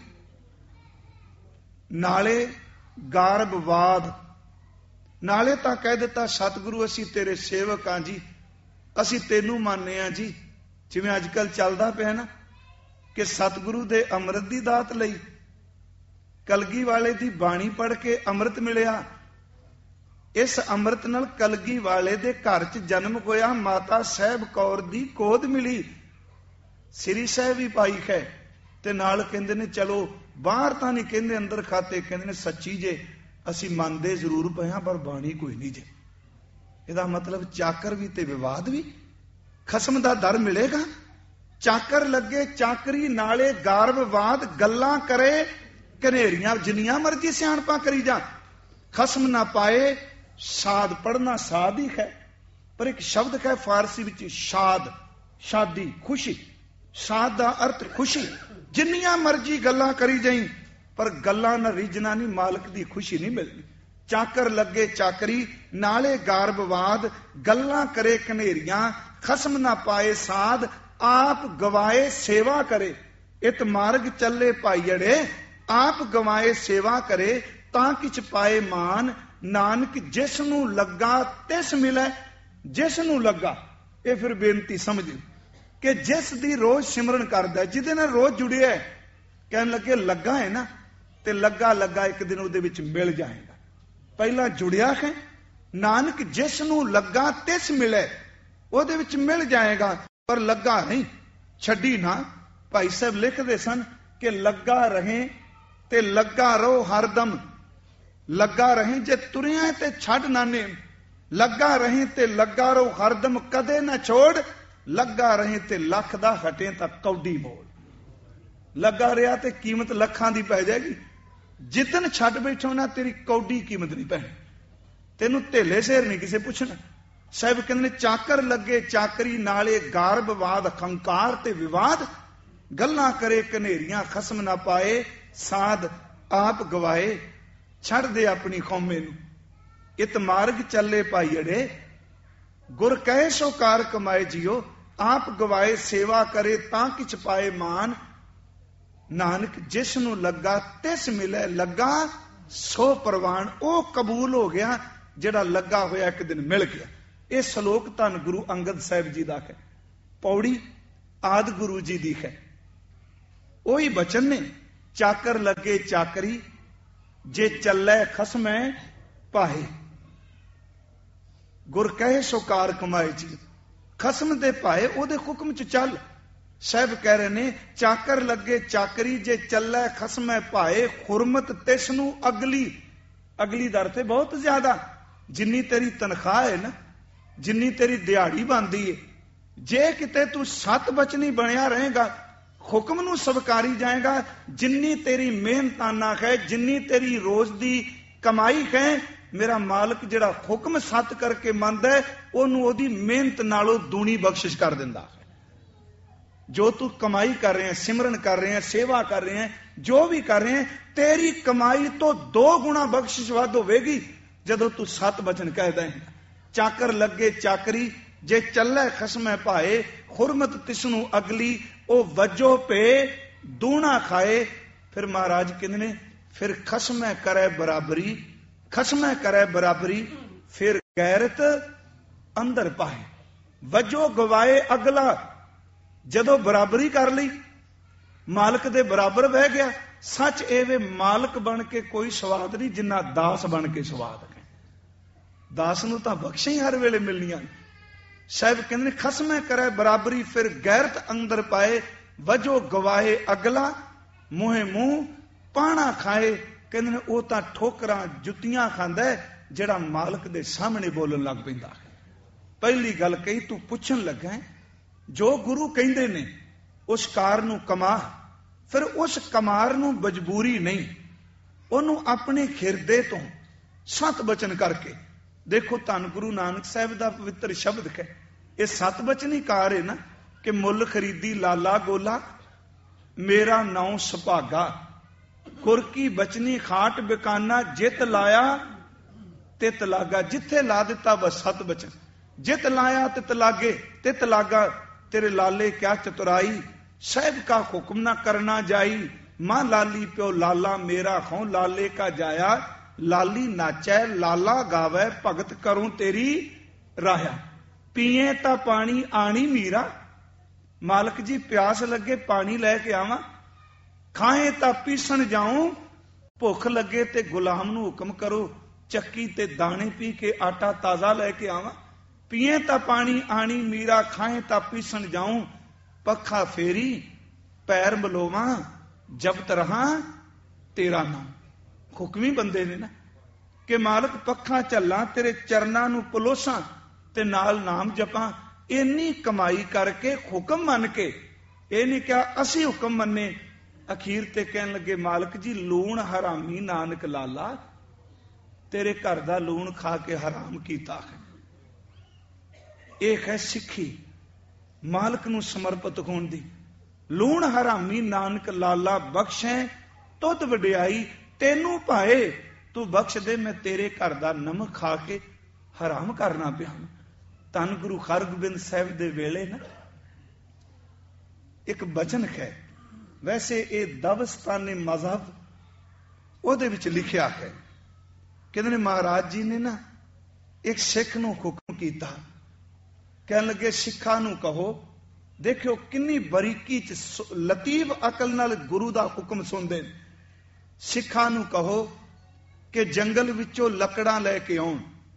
ਨਾਲੇ ਗਾਰਬਵਾਦ, ਨਾਲੇ ਤਾਂ ਕਹਿ ਦਿੱਤਾ ਸਤਿਗੁਰੂ ਅਸੀਂ ਤੇਰੇ ਸੇਵਕ ਹਾਂ ਜੀ, ਅਸੀਂ ਤੈਨੂੰ ਮੰਨਦੇ ਹਾਂ ਜੀ। ਜਿਵੇਂ ਅੱਜ ਕੱਲ ਚੱਲਦਾ ਪਿਆ ਨਾ ਕਿ ਸਤਿਗੁਰੂ ਦੇ ਅੰਮ੍ਰਿਤ ਦੀ ਦਾਤ ਲਈ, ਕਲਗੀ ਵਾਲੇ ਦੀ ਬਾਣੀ ਪੜ੍ਹ ਕੇ ਅੰਮ੍ਰਿਤ ਮਿਲਿਆ। ਇਸ ਅੰਮ੍ਰਿਤ ਨਾਲ ਕਲਗੀ ਵਾਲੇ ਦੇ ਘਰ 'ਚ ਜਨਮ ਹੋਇਆ, ਮਾਤਾ ਸਾਹਿਬ ਕੌਰ ਦੀ ਗੋਦ ਮਿਲੀ, ਸ੍ਰੀ ਸਾਹਿਬ ਵੀ ਪਾਈ ਹੈ। ਤੇ ਨਾਲ ਕਹਿੰਦੇ ਨੇ ਚਲੋ ਬਾਹਰ ਤਾਂ ਨਹੀਂ ਕਹਿੰਦੇ, ਅੰਦਰ ਖਾਤੇ ਕਹਿੰਦੇ ਨੇ ਸੱਚੀ ਜੇ ਅਸੀਂ ਮੰਨਦੇ ਜ਼ਰੂਰ ਪਏ ਹਾਂ ਪਰ ਬਾਣੀ ਕੋਈ ਨਹੀਂ ਜੇ। ਇਹਦਾ ਮਤਲਬ ਚਾਕਰ ਵੀ ਤੇ ਵਿਵਾਦ ਵੀ, ਖਸਮ ਦਾ ਦਰ ਮਿਲੇਗਾ। ਚਾਕਰ ਲੱਗੇ ਚਾਕਰੀ, ਨਾਲੇ ਗਾਰਬਵਾਦ, ਗੱਲਾਂ ਕਰੇ ਘਨੇਰੀਆਂ, ਜਿੰਨੀਆਂ ਮਰਜ਼ੀ ਸਿਆਣਪਾਂ ਕਰੀ ਜਾ, ਖਸਮ ਨਾ ਪਾਏ। ਸਾਧ ਪੜ੍ਹਨਾ ਸਾਧ ਹੀ ਹੈ, ਪਰ ਇੱਕ ਸ਼ਬਦ ਹੈ ਫਾਰਸੀ ਵਿੱਚ ਸ਼ਾਦ, ਸ਼ਾਦੀ, ਖੁਸ਼ੀ। ਸਾਧ ਦਾ ਅਰਥ ਖੁਸ਼ੀ। ਜਿੰਨੀਆਂ ਮਰਜ਼ੀ ਗੱਲਾਂ ਕਰੀ ਜਾਈ ਪਰ ਗੱਲਾਂ ਨਾਲ ਰੀਝਣਾ ਨਹੀਂ, ਮਾਲਕ ਦੀ ਖੁਸ਼ੀ ਨਹੀਂ ਮਿਲਣੀ। ਚਾਕਰ ਲੱਗੇ ਚਾਕਰੀ, ਨਾਲੇ ਗਾਰਬਵਾਦ, ਗੱਲਾਂ ਕਰੇ ਘਨੇਰੀਆਂ, ਖਸਮ ਨਾ ਪਾਏ ਸਾਧ, ਆਪ ਗਵਾਏ ਸੇਵਾ ਕਰੇ। ਇਤ ਮਾਰਗ ਚੱਲੇ ਭਾਈੜੇ, ਆਪ ਗਵਾਏ ਸੇਵਾ ਕਰੇ, ਤਾਂ ਕਿਛ ਪਾਏ ਮਾਨ। ਨਾਨਕ ਜਿਸ ਨੂੰ ਲੱਗਾ ਤਿਸ ਮਿਲੇ। ਜਿਸ ਨੂੰ ਲੱਗਾ, ਇਹ ਫਿਰ ਬੇਨਤੀ ਸਮਝ ਕਿ ਜਿਸ ਦੀ ਰੋਜ਼ ਸਿਮਰਨ ਕਰਦਾ, ਜਿਹਦੇ ਨਾਲ ਰੋਜ਼ ਜੁੜਿਆ, ਕਹਿਣ ਲੱਗੇ ਲੱਗਾ ਹੈ ਨਾ, ਤੇ ਲੱਗਾ ਲੱਗਾ ਇੱਕ ਦਿਨ ਉਹਦੇ ਵਿੱਚ ਮਿਲ ਜਾਏਗਾ। ਪਹਿਲਾਂ ਜੁੜਿਆ ਹੈ, ਨਾਨਕ ਜਿਸ ਨੂੰ ਲੱਗਾ ਤਿਸ ਮਿਲੇ, ਉਹਦੇ ਵਿੱਚ ਮਿਲ ਜਾਏਗਾ। ਪਰ ਲੱਗਾ ਨਹੀਂ, ਛੱਡੀ ਨਾ। ਭਾਈ ਸਾਹਿਬ ਲਿਖਦੇ ਸਨ ਕਿ ਲੱਗਾ ਰਹੇ ਤੇ ਲੱਗਾ ਰਹੋ ਹਰਦਮ। ਲੱਗਾ ਰਹੇ ਜੇ ਤੁਰਿਆ ਤੇ ਛੱਡ ਨਾ ਨੇ, ਲੱਗਾ ਰਹੇ ਤੇ ਲੱਗਾ ਰਹੋ ਹਰਦਮ, ਕਦੇ ਨਾ ਛੋੜ। ਲੱਗਾ ਰਹੇ ਤੇ ਲੱਖ ਦਾ ਹਟੇ ਤਾਂ ਕੌਡੀ ਮੋੜ। ਲੱਗਾ ਰਿਹਾ ਤੇ ਕੀਮਤ ਲੱਖਾਂ ਦੀ ਪੈ ਜਾਏਗੀ, ਜਿੱਦਨ ਛੱਡ ਬੈਠੋ ਨਾ ਤੇਰੀ ਕੌਡੀ ਕੀਮਤ ਨਹੀਂ ਪੈਣੀ, ਤੈਨੂੰ ਧੇਲੇ ਸ਼ੇਰ ਨਹੀਂ ਕਿਸੇ ਪੁੱਛਣਾ। ਸਾਹਿਬ ਕਹਿੰਦੇ ਨੇ ਚਾਕਰ ਲੱਗੇ ਚਾਕਰੀ, ਨਾਲੇ ਗਾਰਬਵਾਦ, ਹੰਕਾਰ ਤੇ ਵਿਵਾਦ, ਗੱਲਾਂ ਕਰੇ ਘਨੇਰੀਆਂ, ਖਸਮ ਨਾ ਪਾਏ ਸਾਧ, ਆਪ ਗਵਾਏ ਛੱਡ ਦੇ ਆਪਣੀ ਕੌਮੇ ਨੂੰ। ਇਤ ਮਾਰਗ ਚੱਲੇ ਭਾਈੜੇ, ਗੁਰ ਕਹੇ ਸੋ ਕਾਰ ਕਮਾਏ ਜਿਓ, ਆਪ ਗਵਾਏ ਸੇਵਾ ਕਰੇ ਤਾਂ ਕਿਛ ਪਾਏ ਮਾਨ। ਨਾਨਕ ਜਿਸ ਨੂੰ ਲੱਗਾ ਤਿਸ ਮਿਲੇ, ਲੱਗਾ ਸੋ ਪ੍ਰਵਾਨ। ਉਹ ਕਬੂਲ ਹੋ ਗਿਆ ਜਿਹੜਾ ਲੱਗਾ ਹੋਇਆ ਇੱਕ ਦਿਨ ਮਿਲ ਗਿਆ। ਇਹ ਸ਼ਲੋਕ ਧੰਨ ਗੁਰੂ ਅੰਗਦ ਸਾਹਿਬ ਜੀ ਦਾ ਹੈ, ਪੌੜੀ ਆਦਿ ਗੁਰੂ ਜੀ ਦੀ ਹੈ। ਉਹੀ ਬਚਨ ਨੇ, ਚਾਕਰ ਲੱਗੇ ਚਾਕਰੀ, ਜੇ ਚੱਲੇ ਖਸਮੈ ਪਾਹੇ। ਗੁਰ ਕਹੇ ਸੋ ਕਾਰ ਕਮਾਏ ਜੀ, ਖਸਮ ਦੇ ਭਾਏ ਉਹਦੇ ਹੁਕਮ ਚ ਚੱਲ। ਸਾਹਿਬ ਕਹਿ ਰਹੇ ਨੇ ਚਾਕਰ ਲੱਗੇ ਚਾਕਰੀ, ਜੇ ਚੱਲੇ ਖਸਮੈ ਭਾਏ, ਹੁਰਮਤ ਤਿਸ ਨੂੰ ਅਗਲੀ। ਅਗਲੀ ਦਰ ਤੇ ਬਹੁਤ ਜ਼ਿਆਦਾ, ਜਿੰਨੀ ਤੇਰੀ ਤਨਖਾਹ ਹੈ ਨਾ, ਜਿੰਨੀ ਤੇਰੀ ਦਿਹਾੜੀ ਬਣਦੀ ਹੈ, ਜੇ ਕਿਤੇ ਤੂੰ ਸਤ ਬਚਨੀ ਬਣਿਆ ਰਹੇਗਾ, ਹੁਕਮ ਨੂੰ ਸਵਕਾਰੀ ਜਾਏਗਾ, ਜਿੰਨੀ ਤੇਰੀ ਮਿਹਨਤਾਨਾ ਹੈ, ਜਿੰਨੀ ਤੇਰੀ ਰੋਜ਼ ਦੀ ਕਮਾਈ ਹੈ, ਮੇਰਾ ਮਾਲਕ ਜਿਹੜਾ ਹੁਕਮ ਸੱਤ ਕਰਕੇ ਮੰਨਦਾ, ਉਹਨੂੰ ਉਹਦੀ ਮਿਹਨਤ ਨਾਲੋਂ ਦੂਣੀ ਬਖਸ਼ਿਸ਼ ਕਰ ਦਿੰਦਾ ਹੈ। ਜੋ ਤੂੰ ਕਮਾਈ ਕਰ ਰਿਹਾ, ਸਿਮਰਨ ਕਰ ਰਿਹਾ, ਸੇਵਾ ਕਰ ਰਿਹਾ, ਜੋ ਵੀ ਕਰ ਰਿਹਾ, ਤੇਰੀ ਕਮਾਈ ਤੋਂ ਦੋ ਗੁਣਾ ਬਖਸ਼ਿਸ਼ ਵੱਧ ਹੋਵੇਗੀ ਜਦੋਂ ਤੂੰ ਸਤ ਬਚਨ ਕਹਿਦਾ ਹੈ। ਚਾਕਰ ਲੱਗੇ ਚਾਕਰੀ, ਜੇ ਚੱਲੇ ਖਸਮੈ ਭਾਏ, ਹੁਰਮਤ ਤਿਸਨੂੰ ਅਗਲੀ, ਉਹ ਵਜੋ ਪੇ ਦੂਣਾ ਖਾਏ। ਫਿਰ ਮਹਾਰਾਜ ਕਹਿੰਦੇ ਨੇ, ਫਿਰ ਖਸਮੈ ਕਰੇ ਬਰਾਬਰੀ, ਖਸਮੈ ਕਰੇ ਬਰਾਬਰੀ, ਫਿਰ ਗੈਰਤ ਅੰਦਰ ਪਾਏ। ਵਜੋ ਗਵਾਏ ਅਗਲਾ, ਜਦੋਂ ਬਰਾਬਰੀ ਕਰ ਲਈ, ਮਾਲਕ ਦੇ ਬਰਾਬਰ ਬਹਿ ਗਿਆ। ਸੱਚ ਇਹ ਵੇ, ਮਾਲਕ ਬਣ ਕੇ ਕੋਈ ਸਵਾਦ ਨਹੀਂ ਜਿੰਨਾ ਦਾਸ ਬਣ ਕੇ ਸਵਾਦ ਹੈ। ਦਾਸ ਨੂੰ ਤਾਂ ਬਖਸ਼ਾਂ ਹੀ ਹਰ ਵੇਲੇ ਮਿਲਣੀਆਂ। ਸਾਹਿਬ ਕਹਿੰਦੇ ਨੇ, ਖਸਮੈ ਕਰੇ ਬਰਾਬਰੀ, ਫਿਰ ਗੈਰਤ ਅੰਦਰ ਪਾਏ। ਵਜੋ ਗਵਾਏ ਅਗਲਾ, ਮੂੰਹੇ ਮੂੰਹ ਪਾਣਾ ਖਾਏ। ਕਹਿੰਦੇ ਨੇ, ਉਹ ਤਾਂ ਠੋਕਰਾਂ ਜੁੱਤੀਆਂ ਖਾਂਦਾ ਜਿਹੜਾ ਮਾਲਕ ਦੇ ਸਾਹਮਣੇ ਬੋਲਣ ਲੱਗ ਪੈਂਦਾ। ਪਹਿਲੀ ਗੱਲ ਕਹੀ, ਤੂੰ ਪੁੱਛਣ ਲੱਗਾ ਜੋ ਗੁਰੂ ਕਹਿੰਦੇ ਨੇ ਉਸ ਕਾਰ ਨੂੰ ਕਮਾ, ਫਿਰ ਉਸ ਕਮਾਰ ਨੂੰ ਮਜਬੂਰੀ ਨਹੀਂ, ਉਹਨੂੰ ਆਪਣੇ ਖਿਰਦੇ ਤੋਂ ਸਤ ਬਚਨ ਕਰਕੇ। ਦੇਖੋ ਧੰਨ ਗੁਰੂ ਨਾਨਕ ਸਾਹਿਬ ਦਾ ਪਵਿੱਤਰ ਸ਼ਬਦ ਹੈ, ਇਹ ਸਤ ਬਚਨੀ ਕਾਰ ਹੈ ਨਾ, ਕਿ ਮੁੱਲ ਖਰੀਦੀ ਲਾਲਾ ਗੋਲਾ, ਮੇਰਾ ਨਾਉ ਸੁਭਾਗਾ, ਗੁਰ ਕੀ ਬਚਨੀ ਖਾਟ ਬਿਕਾਨਾ, ਜਿਤ ਲਾਇਆ ਤਿਤ ਲਾਗਾ। ਜਿੱਥੇ ਲਾ ਦਿੱਤਾ ਬਸ ਸਤ ਬਚਨ, ਜਿਤ ਲਾਇਆ ਤਿਤ ਲਾਗੇ, ਤਿਤ ਲਾਗਾ। तेरे लाले क्या चतुराई, साहब का हुक्म ना करना जाई, मां लाली प्यो लाला मेरा खो लाले का जाया, लाली नाचै लाला गावै, भगत करूं तेरी राया। पीए ता पानी आनी मीरा, मालक जी प्यास लगे पानी लैके आवा, खाए ता पीसन जाऊं, भुख लगे ते गुलाम नूं हुक्म करो, चक्की ते दाने पी के आटा ताजा लैके आवा। पीए ता पानी आनी मीरा, खाए ता पीसन जाऊं, पखा फेरी पैर मलोवा, जबत रहा तेरा नाम। हुक्मी बंदे ने ना कि मालक पखा झल्ला, तेरे चरना नूं पलोसां ते नाल नाम जपां। इन्नी कमाई करके हुक्म मन के, ये नहीं क्या असी हुक्म मन्ने। अखीर ते कहन लगे, मालक जी लूण हरामी नानक लाला, तेरे घर दा लूण खा के हराम कीता है। एक है सिੱਖੀ मालक ਨੂੰ ਸਮਰਪਿਤ ਹੋਣ ਦੀ। ਲੂਣ ਹਰਾਮੀ ਨਾਨਕ ਲਾਲਾ ਬਖਸ਼ੈ ਤੁਧ ਵਡਿਆਈ, ਤੈਨੂੰ ਭਾਏ ਤੂੰ ਬਖਸ਼ ਦੇ, ਮੈਂ ਤੇਰੇ ਘਰ ਦਾ ਨਮਕ ਖਾ ਕੇ ਹਰਾਮ ਕਰਨਾ ਪਿਆ। ਧੰਨ ਗੁਰੂ ਹਰਗੋਬਿੰਦ ਸਾਹਿਬ ਦੇ ਵੇਲੇ ਨਾ ਇੱਕ ਬਚਨ ਹੈ, ਵੈਸੇ ਇਹ ਦਵਸਤਾਨੀ ਮਜ਼ਹਬ ਉਹਦੇ ਵਿੱਚ ਲਿਖਿਆ ਹੈ। ਕਹਿੰਦੇ ਨੇ ਮਹਾਰਾਜ ਜੀ ਨੇ ਨਾ ਇੱਕ ਸਿੱਖ ਨੂੰ ਹੁਕਮ ਕੀਤਾ, ਕਹਿਣ ਲੱਗੇ ਸਿੱਖਾਂ ਨੂੰ ਕਹੋ, ਦੇਖਿਓ ਕਿੰਨੀ ਬਰੀਕੀ ਚ ਲਤੀਫ ਅਕਲ ਨਾਲ ਗੁਰੂ ਦਾ ਹੁਕਮ ਸੁਣਦੇ। ਸਿੱਖਾਂ ਨੂੰ ਕਹੋ ਕਿ ਜੰਗਲ ਵਿੱਚੋਂ ਲੱਕੜਾਂ ਲੈ ਕੇ ਆਉਣ।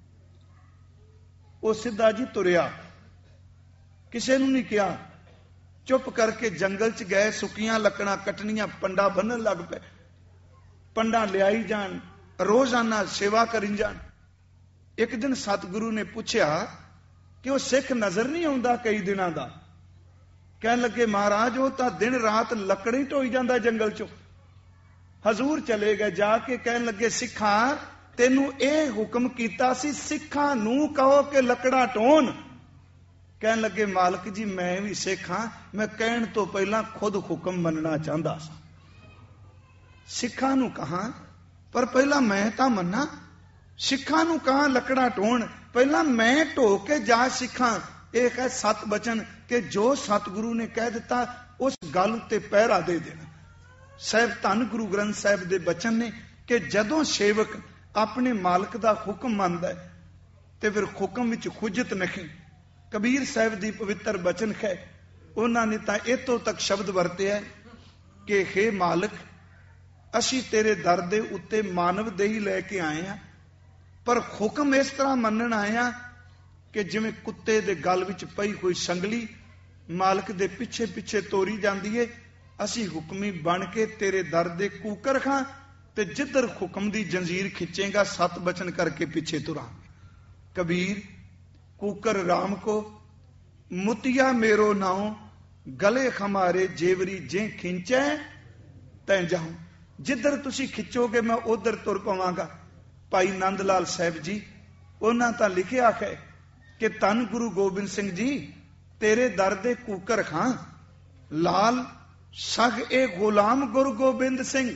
ਉਹ ਸਿੱਧਾ ਜੀ ਤੁਰਿਆ, ਕਿਸੇ ਨੂੰ ਨਹੀਂ ਕਿਹਾ, ਚੁੱਪ ਕਰਕੇ ਜੰਗਲ ਚ ਗਏ, ਸੁੱਕੀਆਂ ਲੱਕੜਾਂ ਕੱਟਣੀਆਂ, ਪੰਡਾ ਬੰਨਣ ਲੱਗ ਪਏ। ਪੰਡਾ ਲਿਆਈ ਜਾਣ, ਰੋਜ਼ਾਨਾ ਸੇਵਾ ਕਰੀ ਜਾਣ। ਇੱਕ ਦਿਨ ਸਤਿਗੁਰੂ ਨੇ ਪੁੱਛਿਆ ਕਿ ਉਹ ਸਿੱਖ ਨਜ਼ਰ ਨਹੀਂ ਆਉਂਦਾ ਕਈ ਦਿਨਾਂ ਦਾ। ਕਹਿਣ ਲੱਗੇ ਮਹਾਰਾਜ ਉਹ ਤਾਂ ਦਿਨ ਰਾਤ ਲੱਕੜੀ ਢੋਈ ਜਾਂਦਾ ਜੰਗਲ ਚੋਂ। ਹਜ਼ੂਰ ਚਲੇ ਗਏ, ਜਾ ਕੇ ਕਹਿਣ ਲੱਗੇ ਸਿੱਖਾਂ ਤੈਨੂੰ ਇਹ ਹੁਕਮ ਕੀਤਾ ਸੀ, ਸਿੱਖਾਂ ਨੂੰ ਕਹੋ ਕਿ ਲੱਕੜਾਂ ਢੋਣ। ਕਹਿਣ ਲੱਗੇ ਮਾਲਕ ਜੀ ਮੈਂ ਵੀ ਸਿੱਖ ਹਾਂ, ਮੈਂ ਕਹਿਣ ਤੋਂ ਪਹਿਲਾਂ ਖੁਦ ਹੁਕਮ ਮੰਨਣਾ ਚਾਹੁੰਦਾ ਸਾਂ। ਸਿੱਖਾਂ ਨੂੰ ਕਹਾਂ ਪਰ ਪਹਿਲਾਂ ਮੈਂ ਤਾਂ ਮੰਨਾਂ। ਸਿੱਖਾਂ ਨੂੰ ਕਹਾਂ ਲੱਕੜਾਂ ਢੋਣ, ਪਹਿਲਾਂ ਮੈਂ ਢੋ ਕੇ ਜਾ ਸਿੱਖਾਂ। ਇਹ ਹੈ ਸਤ ਬਚਨ ਕਿ ਜੋ ਸਤਿਗੁਰੂ ਨੇ ਕਹਿ ਦਿੱਤਾ ਉਸ ਗੱਲ ਉੱਤੇ ਪਹਿਰਾ ਦੇ ਦੇਣਾ। ਸਾਹਿਬ ਧੰਨ ਗੁਰੂ ਗ੍ਰੰਥ ਸਾਹਿਬ ਦੇ ਬਚਨ ਨੇ ਕਿ ਜਦੋਂ ਸੇਵਕ ਆਪਣੇ ਮਾਲਕ ਦਾ ਹੁਕਮ ਮੰਨਦਾ ਹੈ ਤੇ ਫਿਰ ਹੁਕਮ ਵਿੱਚ ਖੁਜਤ ਨਹੀਂ। ਕਬੀਰ ਸਾਹਿਬ ਦੀ ਪਵਿੱਤਰ ਬਚਨ ਹੈ, ਉਹਨਾਂ ਨੇ ਤਾਂ ਇਤੋਂ ਤੱਕ ਸ਼ਬਦ ਵਰਤਿਆ ਕਿ ਹੇ ਮਾਲਕ ਅਸੀਂ ਤੇਰੇ ਦਰ ਦੇ ਉੱਤੇ ਮਾਨਵ ਦੇਹੀ ਲੈ ਕੇ ਆਏ ਹਾਂ, ਪਰ ਹੁਕਮ ਇਸ ਤਰ੍ਹਾਂ ਮੰਨਣ ਆਏ ਹਾਂ ਕਿ ਜਿਵੇਂ ਕੁੱਤੇ ਦੇ ਗਲ ਵਿੱਚ ਪਈ ਹੋਈ ਸੰਗਲੀ ਮਾਲਕ ਦੇ ਪਿੱਛੇ ਪਿੱਛੇ ਤੋਰੀ ਜਾਂਦੀ ਏ। ਅਸੀਂ ਹੁਕਮੀ ਬਣ ਕੇ ਤੇਰੇ ਦਰ ਦੇ ਕੂਕਰ ਖਾਂ ਤੇ ਜਿੱਧਰ ਹੁਕਮ ਦੀ ਜੰਜੀਰ ਖਿੱਚੇਗਾ ਸਤ ਬਚਨ ਕਰਕੇ ਪਿੱਛੇ ਤੁਰਾਂਗੇ। ਕਬੀਰ ਕੂਕਰ ਰਾਮ ਕੋ ਮੁਤਿਆ ਮੇਰੋ ਨਾਉ, ਗਲੇ ਹਮਾਰੇ ਜੇਵਰੀ ਜੇ ਖਿੰਚੈ ਤੈਂ ਜਾਉ। ਜਿੱਧਰ ਤੁਸੀਂ ਖਿੱਚੋਗੇ ਮੈਂ ਉਧਰ ਤੁਰ ਪਵਾਂਗਾ। ਭਾਈ ਨੰਦ ਲਾਲ ਸਾਹਿਬ ਜੀ ਉਹਨਾਂ ਤਾਂ ਲਿਖਿਆ ਹੈ ਕਿ ਧੰਨ ਗੁਰੂ ਗੋਬਿੰਦ ਸਿੰਘ ਜੀ ਤੇਰੇ ਦਰ ਦੇ ਕੂਕਰ ਖਾਂ, ਲਾਲ ਸਗ ਇਹ ਗੁਲਾਮ ਗੁਰੂ ਗੋਬਿੰਦ ਸਿੰਘ।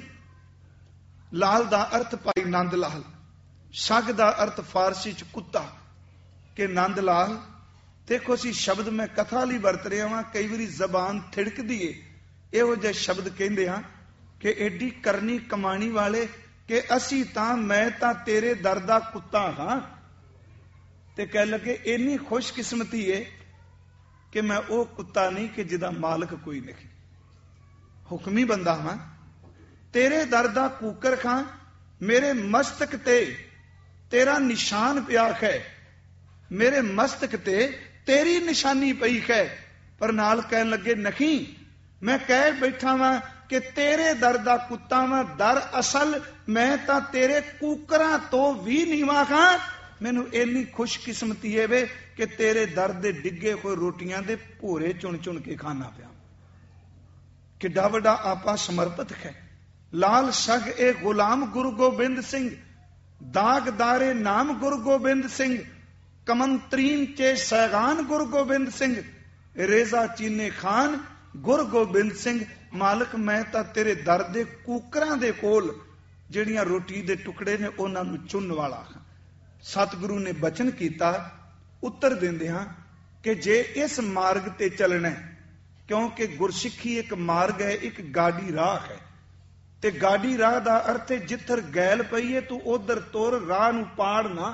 ਲਾਲ ਦਾ ਅਰਥ ਭਾਈ ਨੰਦ ਲਾਲ, ਸਗ ਦਾ ਅਰਥ ਫਾਰਸੀ ਚ ਕੁੱਤਾ, ਕਿ ਨੰਦ ਲਾਲ। ਦੇਖੋ ਅਸੀਂ ਸ਼ਬਦ ਮੈਂ ਕਥਾ ਲਈ ਵਰਤ ਰਿਹਾ ਵਾਂ, ਕਈ ਵਾਰੀ ਜ਼ਬਾਨ ਥਿੜਕਦੀ ਏ, ਇਹੋ ਜਿਹੇ ਸ਼ਬਦ ਕਹਿੰਦੇ ਹਾਂ ਕਿ ਏਡੀ ਕਰਨੀ ਕਮਾਣੀ ਵਾਲੇ, ਕਿ ਅਸੀਂ ਤਾਂ ਮੈਂ ਤਾਂ ਤੇਰੇ ਦਰ ਦਾ ਕੁੱਤਾ ਹਾਂ। ਤੇ ਕਹਿ ਲੱਗੇ ਇੰਨੀ ਖੁਸ਼ਕਿਸਮਤੀ ਏ ਕਿ ਮੈਂ ਉਹ ਕੁੱਤਾ ਨਹੀਂ ਕਿ ਜਿਹਦਾ ਮਾਲਕ ਕੋਈ ਨਹੀਂ, ਹੁਕਮੀ ਬੰਦਾ ਹਾਂ। ਤੇਰੇ ਦਰ ਦਾ ਕੂਕਰ ਖਾਂ, ਮੇਰੇ ਮਸਤਕ ਤੇ ਤੇਰਾ ਨਿਸ਼ਾਨ ਪਿਆ ਹੈ, ਮੇਰੇ ਮਸਤਕ ਤੇ ਤੇਰੀ ਨਿਸ਼ਾਨੀ ਪਈ ਹੈ। ਪਰ ਨਾਲ ਕਹਿਣ ਲੱਗੇ ਨਹੀਂ, ਮੈਂ ਕਹਿ ਬੈਠਾ ਵਾਂ ਕਿ ਤੇਰੇ ਦਰ ਦਾ ਕੁੱਤਾ ਵਾਂ, ਦਰ ਅਸਲ ਮੈਂ ਤਾਂ ਤੇਰੇ ਕੂਕਰਾਂ ਤੋਂ ਵੀ ਨੀਵਾਂ ਖਾਂ। ਮੈਨੂੰ ਇੰਨੀ ਖੁਸ਼ਕਿਸਮਤੀ ਹੈ ਵੇ ਕਿ ਤੇਰੇ ਦਰ ਦੇ ਡਿੱਗੇ ਹੋਏ ਰੋਟੀਆਂ ਦੇ ਭੋਰੇ ਚੁਣ ਚੁਣ ਕੇ ਖਾਣਾ ਪਿਆ। ਕਿੱਡਾ ਵੱਡਾ ਆਪਾ ਸਮਰਪਿਤ ਹੈ। ਲਾਲ ਸਗ ਇਹ ਗੁਲਾਮ ਗੁਰੂ ਗੋਬਿੰਦ ਸਿੰਘ, ਦਾਗਦਾਰੇ ਨਾਮ ਗੁਰੂ ਗੋਬਿੰਦ ਸਿੰਘ, ਕਮੰਤਰੀਨ ਚੇ ਸੈਗਾਨ ਗੁਰੂ ਗੋਬਿੰਦ ਸਿੰਘ, ਰੇਜ਼ਾ ਚੀਨੇ ਖਾਨ ਗੁਰੂ ਗੋਬਿੰਦ ਸਿੰਘ। ਮਾਲਕ ਮੈਂ ਤਾਂ ਤੇਰੇ ਦਰ ਦੇ ਕੂਕਰਾਂ ਦੇ ਕੋਲ ਜਿਹੜੀਆਂ ਰੋਟੀ ਦੇ ਟੁਕੜੇ ਨੇ ਉਹਨਾਂ ਨੂੰ ਚੁਣਨ ਵਾਲਾ ਹਾਂ। ਸਤਿਗੁਰੂ ਨੇ ਬਚਨ ਕੀਤਾ, ਉੱਤਰ ਦਿੰਦੇ ਹਾਂ ਕਿ ਜੇ ਇਸ ਮਾਰਗ ਤੇ ਚੱਲਣਾ, ਕਿਉਂਕਿ ਗੁਰਸਿੱਖੀ ਇੱਕ ਮਾਰਗ ਹੈ, ਇੱਕ ਗਾਡੀ ਰਾਹ ਹੈ। ਤੇ ਗਾਡੀ ਰਾਹ ਦਾ ਅਰਥ ਹੈ ਜਿੱਧਰ ਗੈਲ ਪਈ ਹੈ ਤੂੰ ਉਧਰ ਤੁਰ, ਰਾਹ ਨੂੰ ਪਾੜ ਨਾ।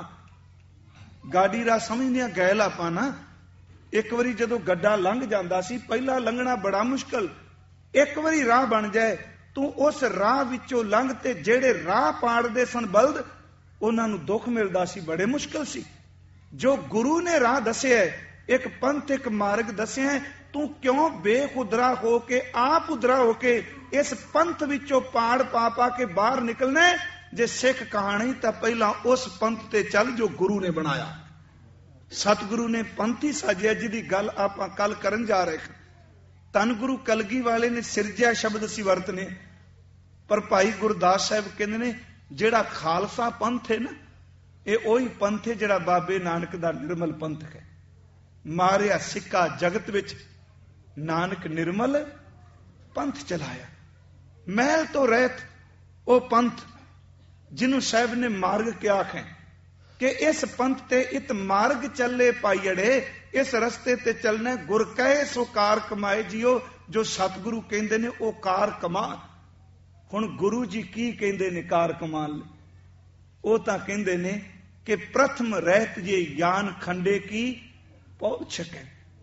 ਗਾਡੀ ਰਾਹ ਸਮਝਦੇ ਆ, ਗੈਲ ਆਪਾਂ ਨਾ। ਇੱਕ ਵਾਰੀ ਜਦੋਂ ਗੱਡਾ ਲੰਘ ਜਾਂਦਾ ਸੀ, ਪਹਿਲਾਂ ਲੰਘਣਾ ਬੜਾ ਮੁਸ਼ਕਲ, ਇੱਕ ਵਾਰੀ ਰਾਹ ਬਣ ਜਾਏ ਤੂੰ ਉਸ ਰਾਹ ਵਿੱਚੋਂ ਲੰਘ, ਤੇ ਜਿਹੜੇ ਰਾਹ ਪਾੜਦੇ ਸਨ ਬਲਦ, ਉਹਨਾਂ ਨੂੰ ਦੁੱਖ ਮਿਲਦਾ ਸੀ, ਬੜੇ ਮੁਸ਼ਕਲ ਸੀ। ਜੋ ਗੁਰੂ ਨੇ ਰਾਹ ਦੱਸਿਆ, ਇੱਕ ਪੰਥ ਇੱਕ ਮਾਰਗ ਦੱਸਿਆ, ਤੂੰ ਕਿਉਂ ਬੇਖੁਦਰਾ ਹੋ ਕੇ ਆਪ ਉਦਰਾ ਹੋ ਕੇ ਇਸ ਪੰਥ ਵਿੱਚੋਂ ਪਾੜ ਪਾ ਪਾ ਕੇ ਬਾਹਰ ਨਿਕਲਣਾ? ਜੇ ਸਿੱਖ ਕਹਾਣੀ ਤਾਂ ਪਹਿਲਾਂ ਉਸ ਪੰਥ ਤੇ ਚੱਲ ਜੋ ਗੁਰੂ ਨੇ ਬਣਾਇਆ। ਸਤਿਗੁਰੂ ਨੇ ਪੰਥ ਹੀ ਸਾਜਿਆ, ਜਿਹਦੀ ਗੱਲ ਆਪਾਂ ਕੱਲ ਕਰਨ ਜਾ ਰਹੇ ਹਾਂ। ਧੰਨ ਗੁਰੂ ਕਲਗੀ ਵਾਲੇ ਨੇ ਸਿਰਜਿਆ ਸ਼ਬਦ ਅਸੀਂ ਵਰਤਨੇ, ਪਰ ਭਾਈ ਗੁਰਦਾਸ ਸਾਹਿਬ ਕਹਿੰਦੇ ਨੇ ਜਿਹੜਾ ਖਾਲਸਾ ਪੰਥ ਹੈ ਨਾ, ਇਹ ਉਹੀ ਪੰਥ ਹੈ ਜਿਹੜਾ ਬਾਬੇ ਨਾਨਕ ਦਾ ਨਿਰਮਲ ਪੰਥ ਹੈ। ਮਾਰਿਆ ਸਿੱਕਾ ਜਗਤ ਵਿੱਚ, ਨਾਨਕ ਨਿਰਮਲ ਪੰਥ ਚਲਾਇਆ। ਮਹਿਲ ਤੋਂ ਰਹਿਤ ਉਹ ਪੰਥ ਜਿਹਨੂੰ ਸਾਹਿਬ ਨੇ ਮਾਰਗ ਕਿਹਾ ਹੈ ਕਿ ਇਸ ਪੰਥ ਤੇ ਇਤ ਮਾਰਗ ਚੱਲੇ ਪਾਈੜੇ, ਇਸ ਰਸਤੇ ਤੇ ਚੱਲਣਾ। ਗੁਰ ਕਹੇ ਸੋ ਕਾਰ ਕਮਾਏ ਜੀਓ, ਜੋ ਸਤਿਗੁਰੂ ਕਹਿੰਦੇ ਨੇ ਉਹ ਕਾਰ ਕਮਾ। ਹੁਣ ਗੁਰੂ ਜੀ ਕੀ ਕਹਿੰਦੇ ਨੇ ਕਾਰ ਕਮਾਉਣ ਲਈ? ਉਹ ਤਾਂ ਕਹਿੰਦੇ ਨੇ ਕਿ ਪ੍ਰਥਮ ਰਹਿਤ ਜੇ ਗਿਆਨ ਖੰਡੇ ਕੀ ਪਹੁੰਚ ਸਕੇ।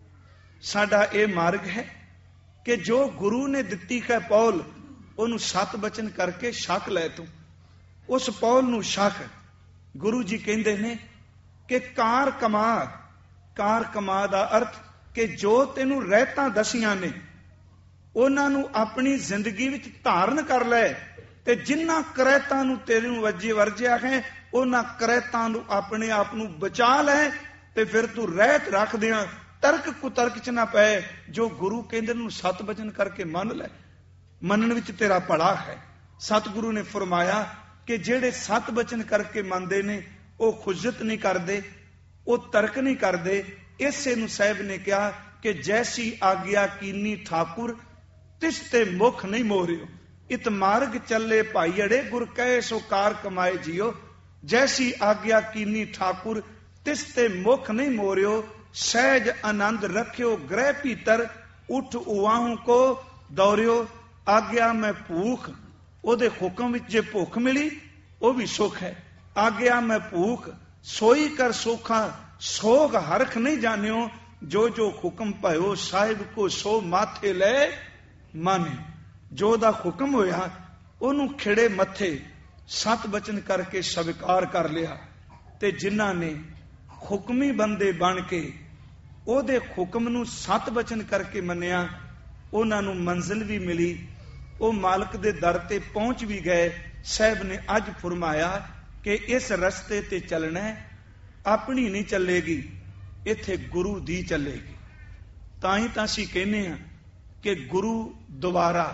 ਸਾਡਾ ਇਹ ਮਾਰਗ ਹੈ ਕਿ ਜੋ ਗੁਰੂ ਨੇ ਦਿੱਤੀ ਹੈ ਪੌਲ, ਉਹਨੂੰ ਸਤ ਬਚਨ ਕਰਕੇ ਛਕ ਲੈ ਤੂੰ। ਉਸ ਪੌਲ ਨੂੰ ਛਕ। ਗੁਰੂ ਜੀ ਕਹਿੰਦੇ ਨੇ ਕਿ ਕਾਰ ਕਮਾ। ਕਾਰ ਕਮਾ ਦਾ ਅਰਥ ਕਿ ਜੋ ਤੈਨੂੰ ਰਹਿਤਾਂ ਦਸੀਆਂ ਨੇ ਉਹਨਾਂ ਨੂੰ ਆਪਣੀ ਜ਼ਿੰਦਗੀ ਵਿੱਚ ਧਾਰਨ ਕਰ ਲੈ, ਤੇ ਜਿਨ੍ਹਾਂ ਕਰੈਤਾਂ ਨੂੰ ਤੈਨੂੰ ਵੱਜੇ ਵਰਜਿਆ ਹੈ ਉਹਨਾਂ ਕਰੈਤਾਂ ਨੂੰ ਆਪਣੇ ਆਪ ਨੂੰ ਬਚਾ ਲੈ, ਤੇ ਫਿਰ ਤੂੰ ਰਹਿਤ ਰੱਖਦਿਆਂ ਤਰਕ ਕੁਤਰਕ ਚ ਨਾ ਪਏ। ਜੋ ਗੁਰੂ ਕਹਿੰਦੇ ਨੂੰ ਸਤ ਬਚਨ ਕਰਕੇ ਮੰਨ ਲੈ, ਮੰਨਣ ਵਿੱਚ ਤੇਰਾ ਭਲਾ ਹੈ। ਸਤਿਗੁਰੂ ਨੇ ਫਰਮਾਇਆ ਕਿ ਜਿਹੜੇ ਸਤ ਬਚਨ ਕਰਕੇ ਮੰਨਦੇ ਨੇ ਉਹ ਖੁਜਤ ਨਹੀਂ ਕਰਦੇ, ਉਹ ਤਰਕ ਨਹੀਂ ਕਰਦੇ। ਇਸੇ ਨੂੰ ਸਾਹਿਬ ਨੇ ਕਿਹਾ ਕਿ ਜੈਸੀ ਆਗਿਆ ਕੀਨੀ ਠਾਕੁਰ ਤਿਸ ਤੇ ਮੁਖ ਨਹੀਂ ਮੋਰਿਓ, ਇਤ ਮਾਰਗ ਚੱਲੇ ਭਾਈ ਅੜੇ, ਗੁਰ ਕਹੇ ਸੋ ਕਾਰ ਕਮਾਏ ਜੀਓ। ਜੈਸੀ ਆਗਿਆ ਕੀਨੀ ਠਾਕੁਰ ਤਿਸ ਤੇ ਮੁਖ ਨਹੀਂ ਮੋਰਿਓ, ਸਹਿਜ ਆਨੰਦ ਰੱਖਿਓ ਗ੍ਰਹਿ ਭੀਤਰ, ਉਠ ਉਵਾਹੂ ਕੋ ਦੌਰਿਓ। ਆਗਿਆ ਮੈਂ ਭੂਖ, ਉਹਦੇ ਹੁਕਮ ਵਿੱਚ ਜੇ ਭੁੱਖ ਮਿਲੀ ਉਹ ਵੀ ਸੁਖ ਹੈ। ਆਗਿਆ ਮੈਂ ਭੂਖ ਸੋਈ ਕਰ ਸੋਖਾ, ਸੋਗ ਹਰਖ ਨਹੀਂ ਜਾਣਿਓ, ਜੋ ਜੋ ਹੁਕਮ ਭਇਓ ਸਾਹਿਬ ਕੋ ਸੋ ਮਾਥੇ ਲੈ ਮਾਨੇ। ਜੋ ਦਾ ਹੁਕਮ ਹੋਇਆ ਉਹਨੂੰ ਖਿੜੇ ਮੱਥੇ ਸਤ ਬਚਨ ਕਰਕੇ ਸਵੀਕਾਰ ਕਰ ਲਿਆ। ਤੇ ਜਿਨ੍ਹਾਂ ਨੇ ਹੁਕਮੀ ਬੰਦੇ ਬਣ ਕੇ ਉਹਦੇ ਹੁਕਮ ਨੂੰ ਸਤ ਬਚਨ ਕਰਕੇ ਮੰਨਿਆ, ਉਹਨਾਂ ਨੂੰ ਮੰਜ਼ਿਲ ਵੀ ਮਿਲੀ, ਉਹ ਮਾਲਕ ਦੇ ਦਰ ਤੇ ਪਹੁੰਚ ਵੀ ਗਏ। ਸਾਹਿਬ ਨੇ ਅੱਜ ਫਰਮਾਇਆ ਕਿ ਇਸ ਰਸਤੇ ਤੇ ਚੱਲਣਾ ਆਪਣੀ ਨਹੀਂ ਚੱਲੇਗੀ, ਇੱਥੇ ਗੁਰੂ ਦੀ ਚੱਲੇਗੀ। ਤਾਂ ਹੀ ਤਾਂ ਅਸੀਂ ਕਹਿੰਦੇ ਹਾਂ ਕਿ ਗੁਰੂ ਦੁਆਰਾ,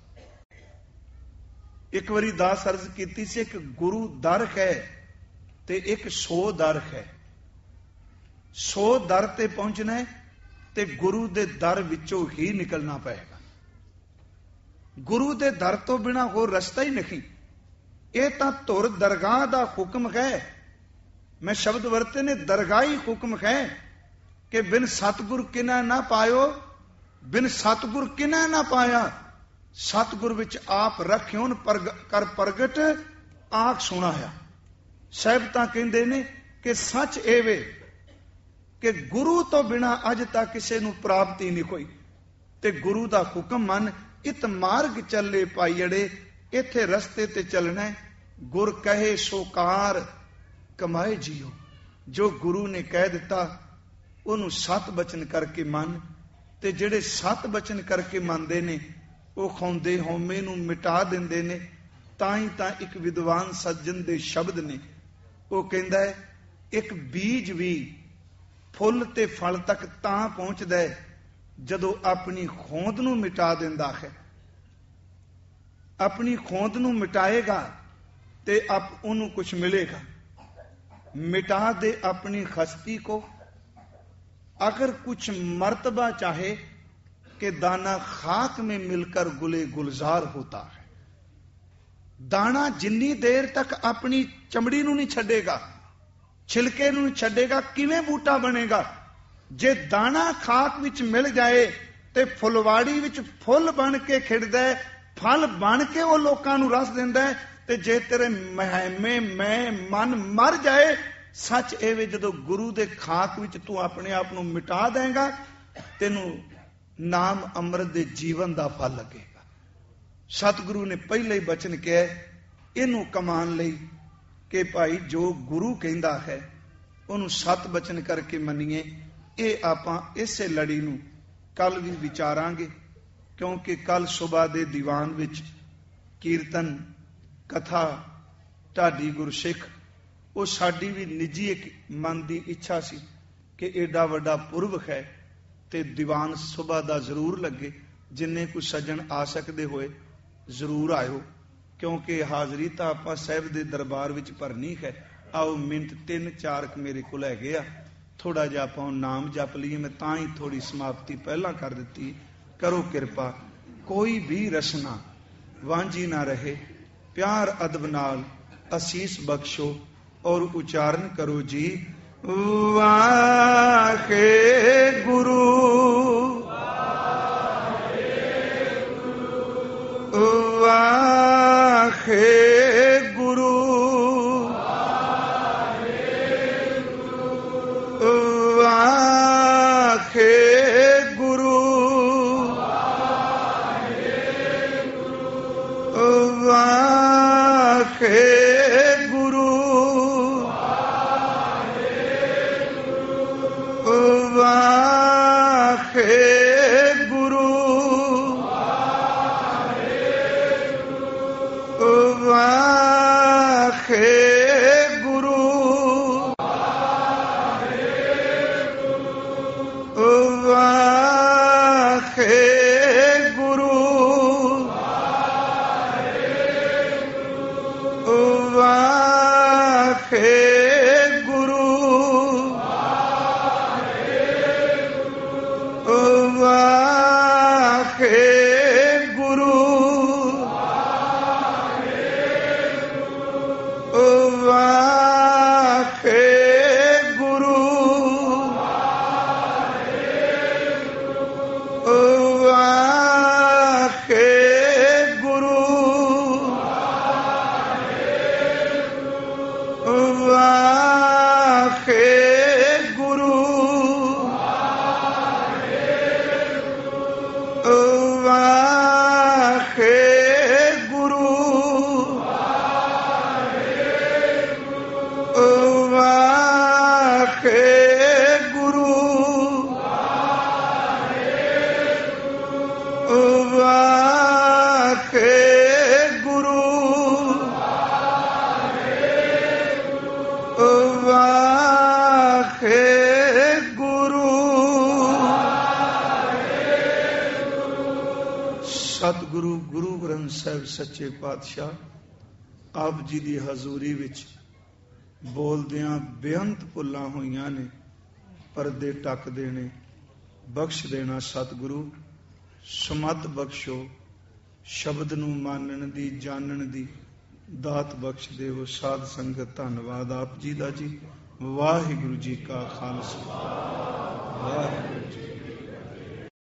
ਇੱਕ ਵਾਰੀ ਦਾਸ ਅਰਜ਼ ਕੀਤੀ ਸੀ, ਇੱਕ ਗੁਰੂ ਦਰ ਹੈ ਤੇ ਇੱਕ ਸੋ ਦਰ ਹੈ। ਸੋ ਦਰ ਤੇ ਪਹੁੰਚਣਾ ਤੇ ਗੁਰੂ ਦੇ ਦਰ ਵਿੱਚੋਂ ਹੀ ਨਿਕਲਣਾ ਪਏਗਾ। गुरु दे दर तो बिना होर रस्ता ही नहीं। ये तां धुर दरगाह दा हुक्म है। मैं शब्द वरते ने दरगाही हुक्म है कि बिन सतगुर किना ना पायो, बिन सतगुर किना ना पाया। सतगुर विच आप रखियोन परग, कर प्रगट आख सुनाया। साहिब तां कहंदे ने कि सच एवे कि गुरु तो बिना अज तक किसी नूं प्राप्ति नहीं होई। ते गुरु दा हुक्म मन, इत मार्ग चले पाईड़े, इथे रस्ते ते चलना है। गुर कहे सो कार कमाए जियो। जो गुरु ने कह दिता उन्होंने सत बचन करके मन, ते जेड़े सत बचन करके मनदे ने वो खाउंदे हौमे नूं मिटा दिंदे ने। ताई तां एक विद्वान सज्जन दे शब्द ने, वो कहंदा है एक बीज भी फुल ते फल तक तां पहुंचदा है जदों अपनी खोंद नूं मिटा दिंदा है। अपनी खोंद नूं मिटाएगा ते आप उन्होंने कुछ मिलेगा। मिटा दे अपनी खस्ती को, अगर कुछ मर्तबा चाहे कि दाना खाक में मिलकर गुले गुलजार होता है। दाना जिन्नी देर तक अपनी चमड़ी नूं नहीं छड्डेगा, छिलके नूं नहीं छड्डेगा, किवें बूटा बनेगा। जे दाना खाक विच मिल जाए ते फुलवाड़ी विच फुल बन के खिड़दा है, फल बन के वो लोकां नूं रस दिंदा है। ते जे तेरे महमे मैं मन मर जाए, सच एवे जदों गुरु दे खाक विच तू अपने आप नूं मिटा देगा, तेनू नाम अमृत दे जीवन दा फल लगेगा। सतगुरु ने पहले ही बचन किया इनू कमान लई कि भाई जो गुरु कहंदा है उन्होंने सत बचन करके मनीए। ये आपां इसे लड़ी नूं कल भी विचारांगे, क्योंकि कल सुबह दे दीवान विच कीर्तन कथा ढाडी गुरसिख वो साडी भी निजी एक मन की इच्छा सी कि एडा वड्डा पुरब है ते दीवान सुबह दा जरूर लगे। जिन्ने कुछ सज्जन आ सकते होए जरूर आयो, क्योंकि हाजरी तो आप साहब दे दरबार विच भरनी है। आओ मिनट तीन चार मेरे को है गया, थोड़ा जिहा आपां नाम जप लीए। मैं तां ही थोड़ी समाप्ति पहला कर दी। करो कृपा कोई भी रसना वांझी ना रहे, प्यार अदब नाल असीस बख्शो और उच्चारण करो जी। वाहे गुरु वाहे गुरु वाहे गुरु वाहे गुरु वाहे गुरु वाहे गुरु वाहे गुरु वाहे गुरु वाहे गुरु वाहे गुरु वाहे गुरु वाहे गुरु वाहे गुरु वाहे गुरु वाहे गुरु वाहे गुरु। सतगुरु गुरु ग्रंथ साहिब सच्चे पातशाह आप जी की हजूरी विच बोलदियां बेअंत भुल्लां होईयां ने, परदे टक देने बख्श देना। सतगुरु समत बख्शो, ਸ਼ਬਦ ਨੂੰ ਮੰਨਣ ਦੀ, ਜਾਣਨ ਦੀ ਦਾਤ ਬਖਸ਼ ਦੇਵੋ। ਸਾਧ ਸੰਗਤ ਧੰਨਵਾਦ ਆਪ ਜੀ ਦਾ ਜੀ। ਵਾਹਿਗੁਰੂ ਜੀ ਕਾ ਖਾਲਸਾ, ਵਾਹਿਗੁਰੂ।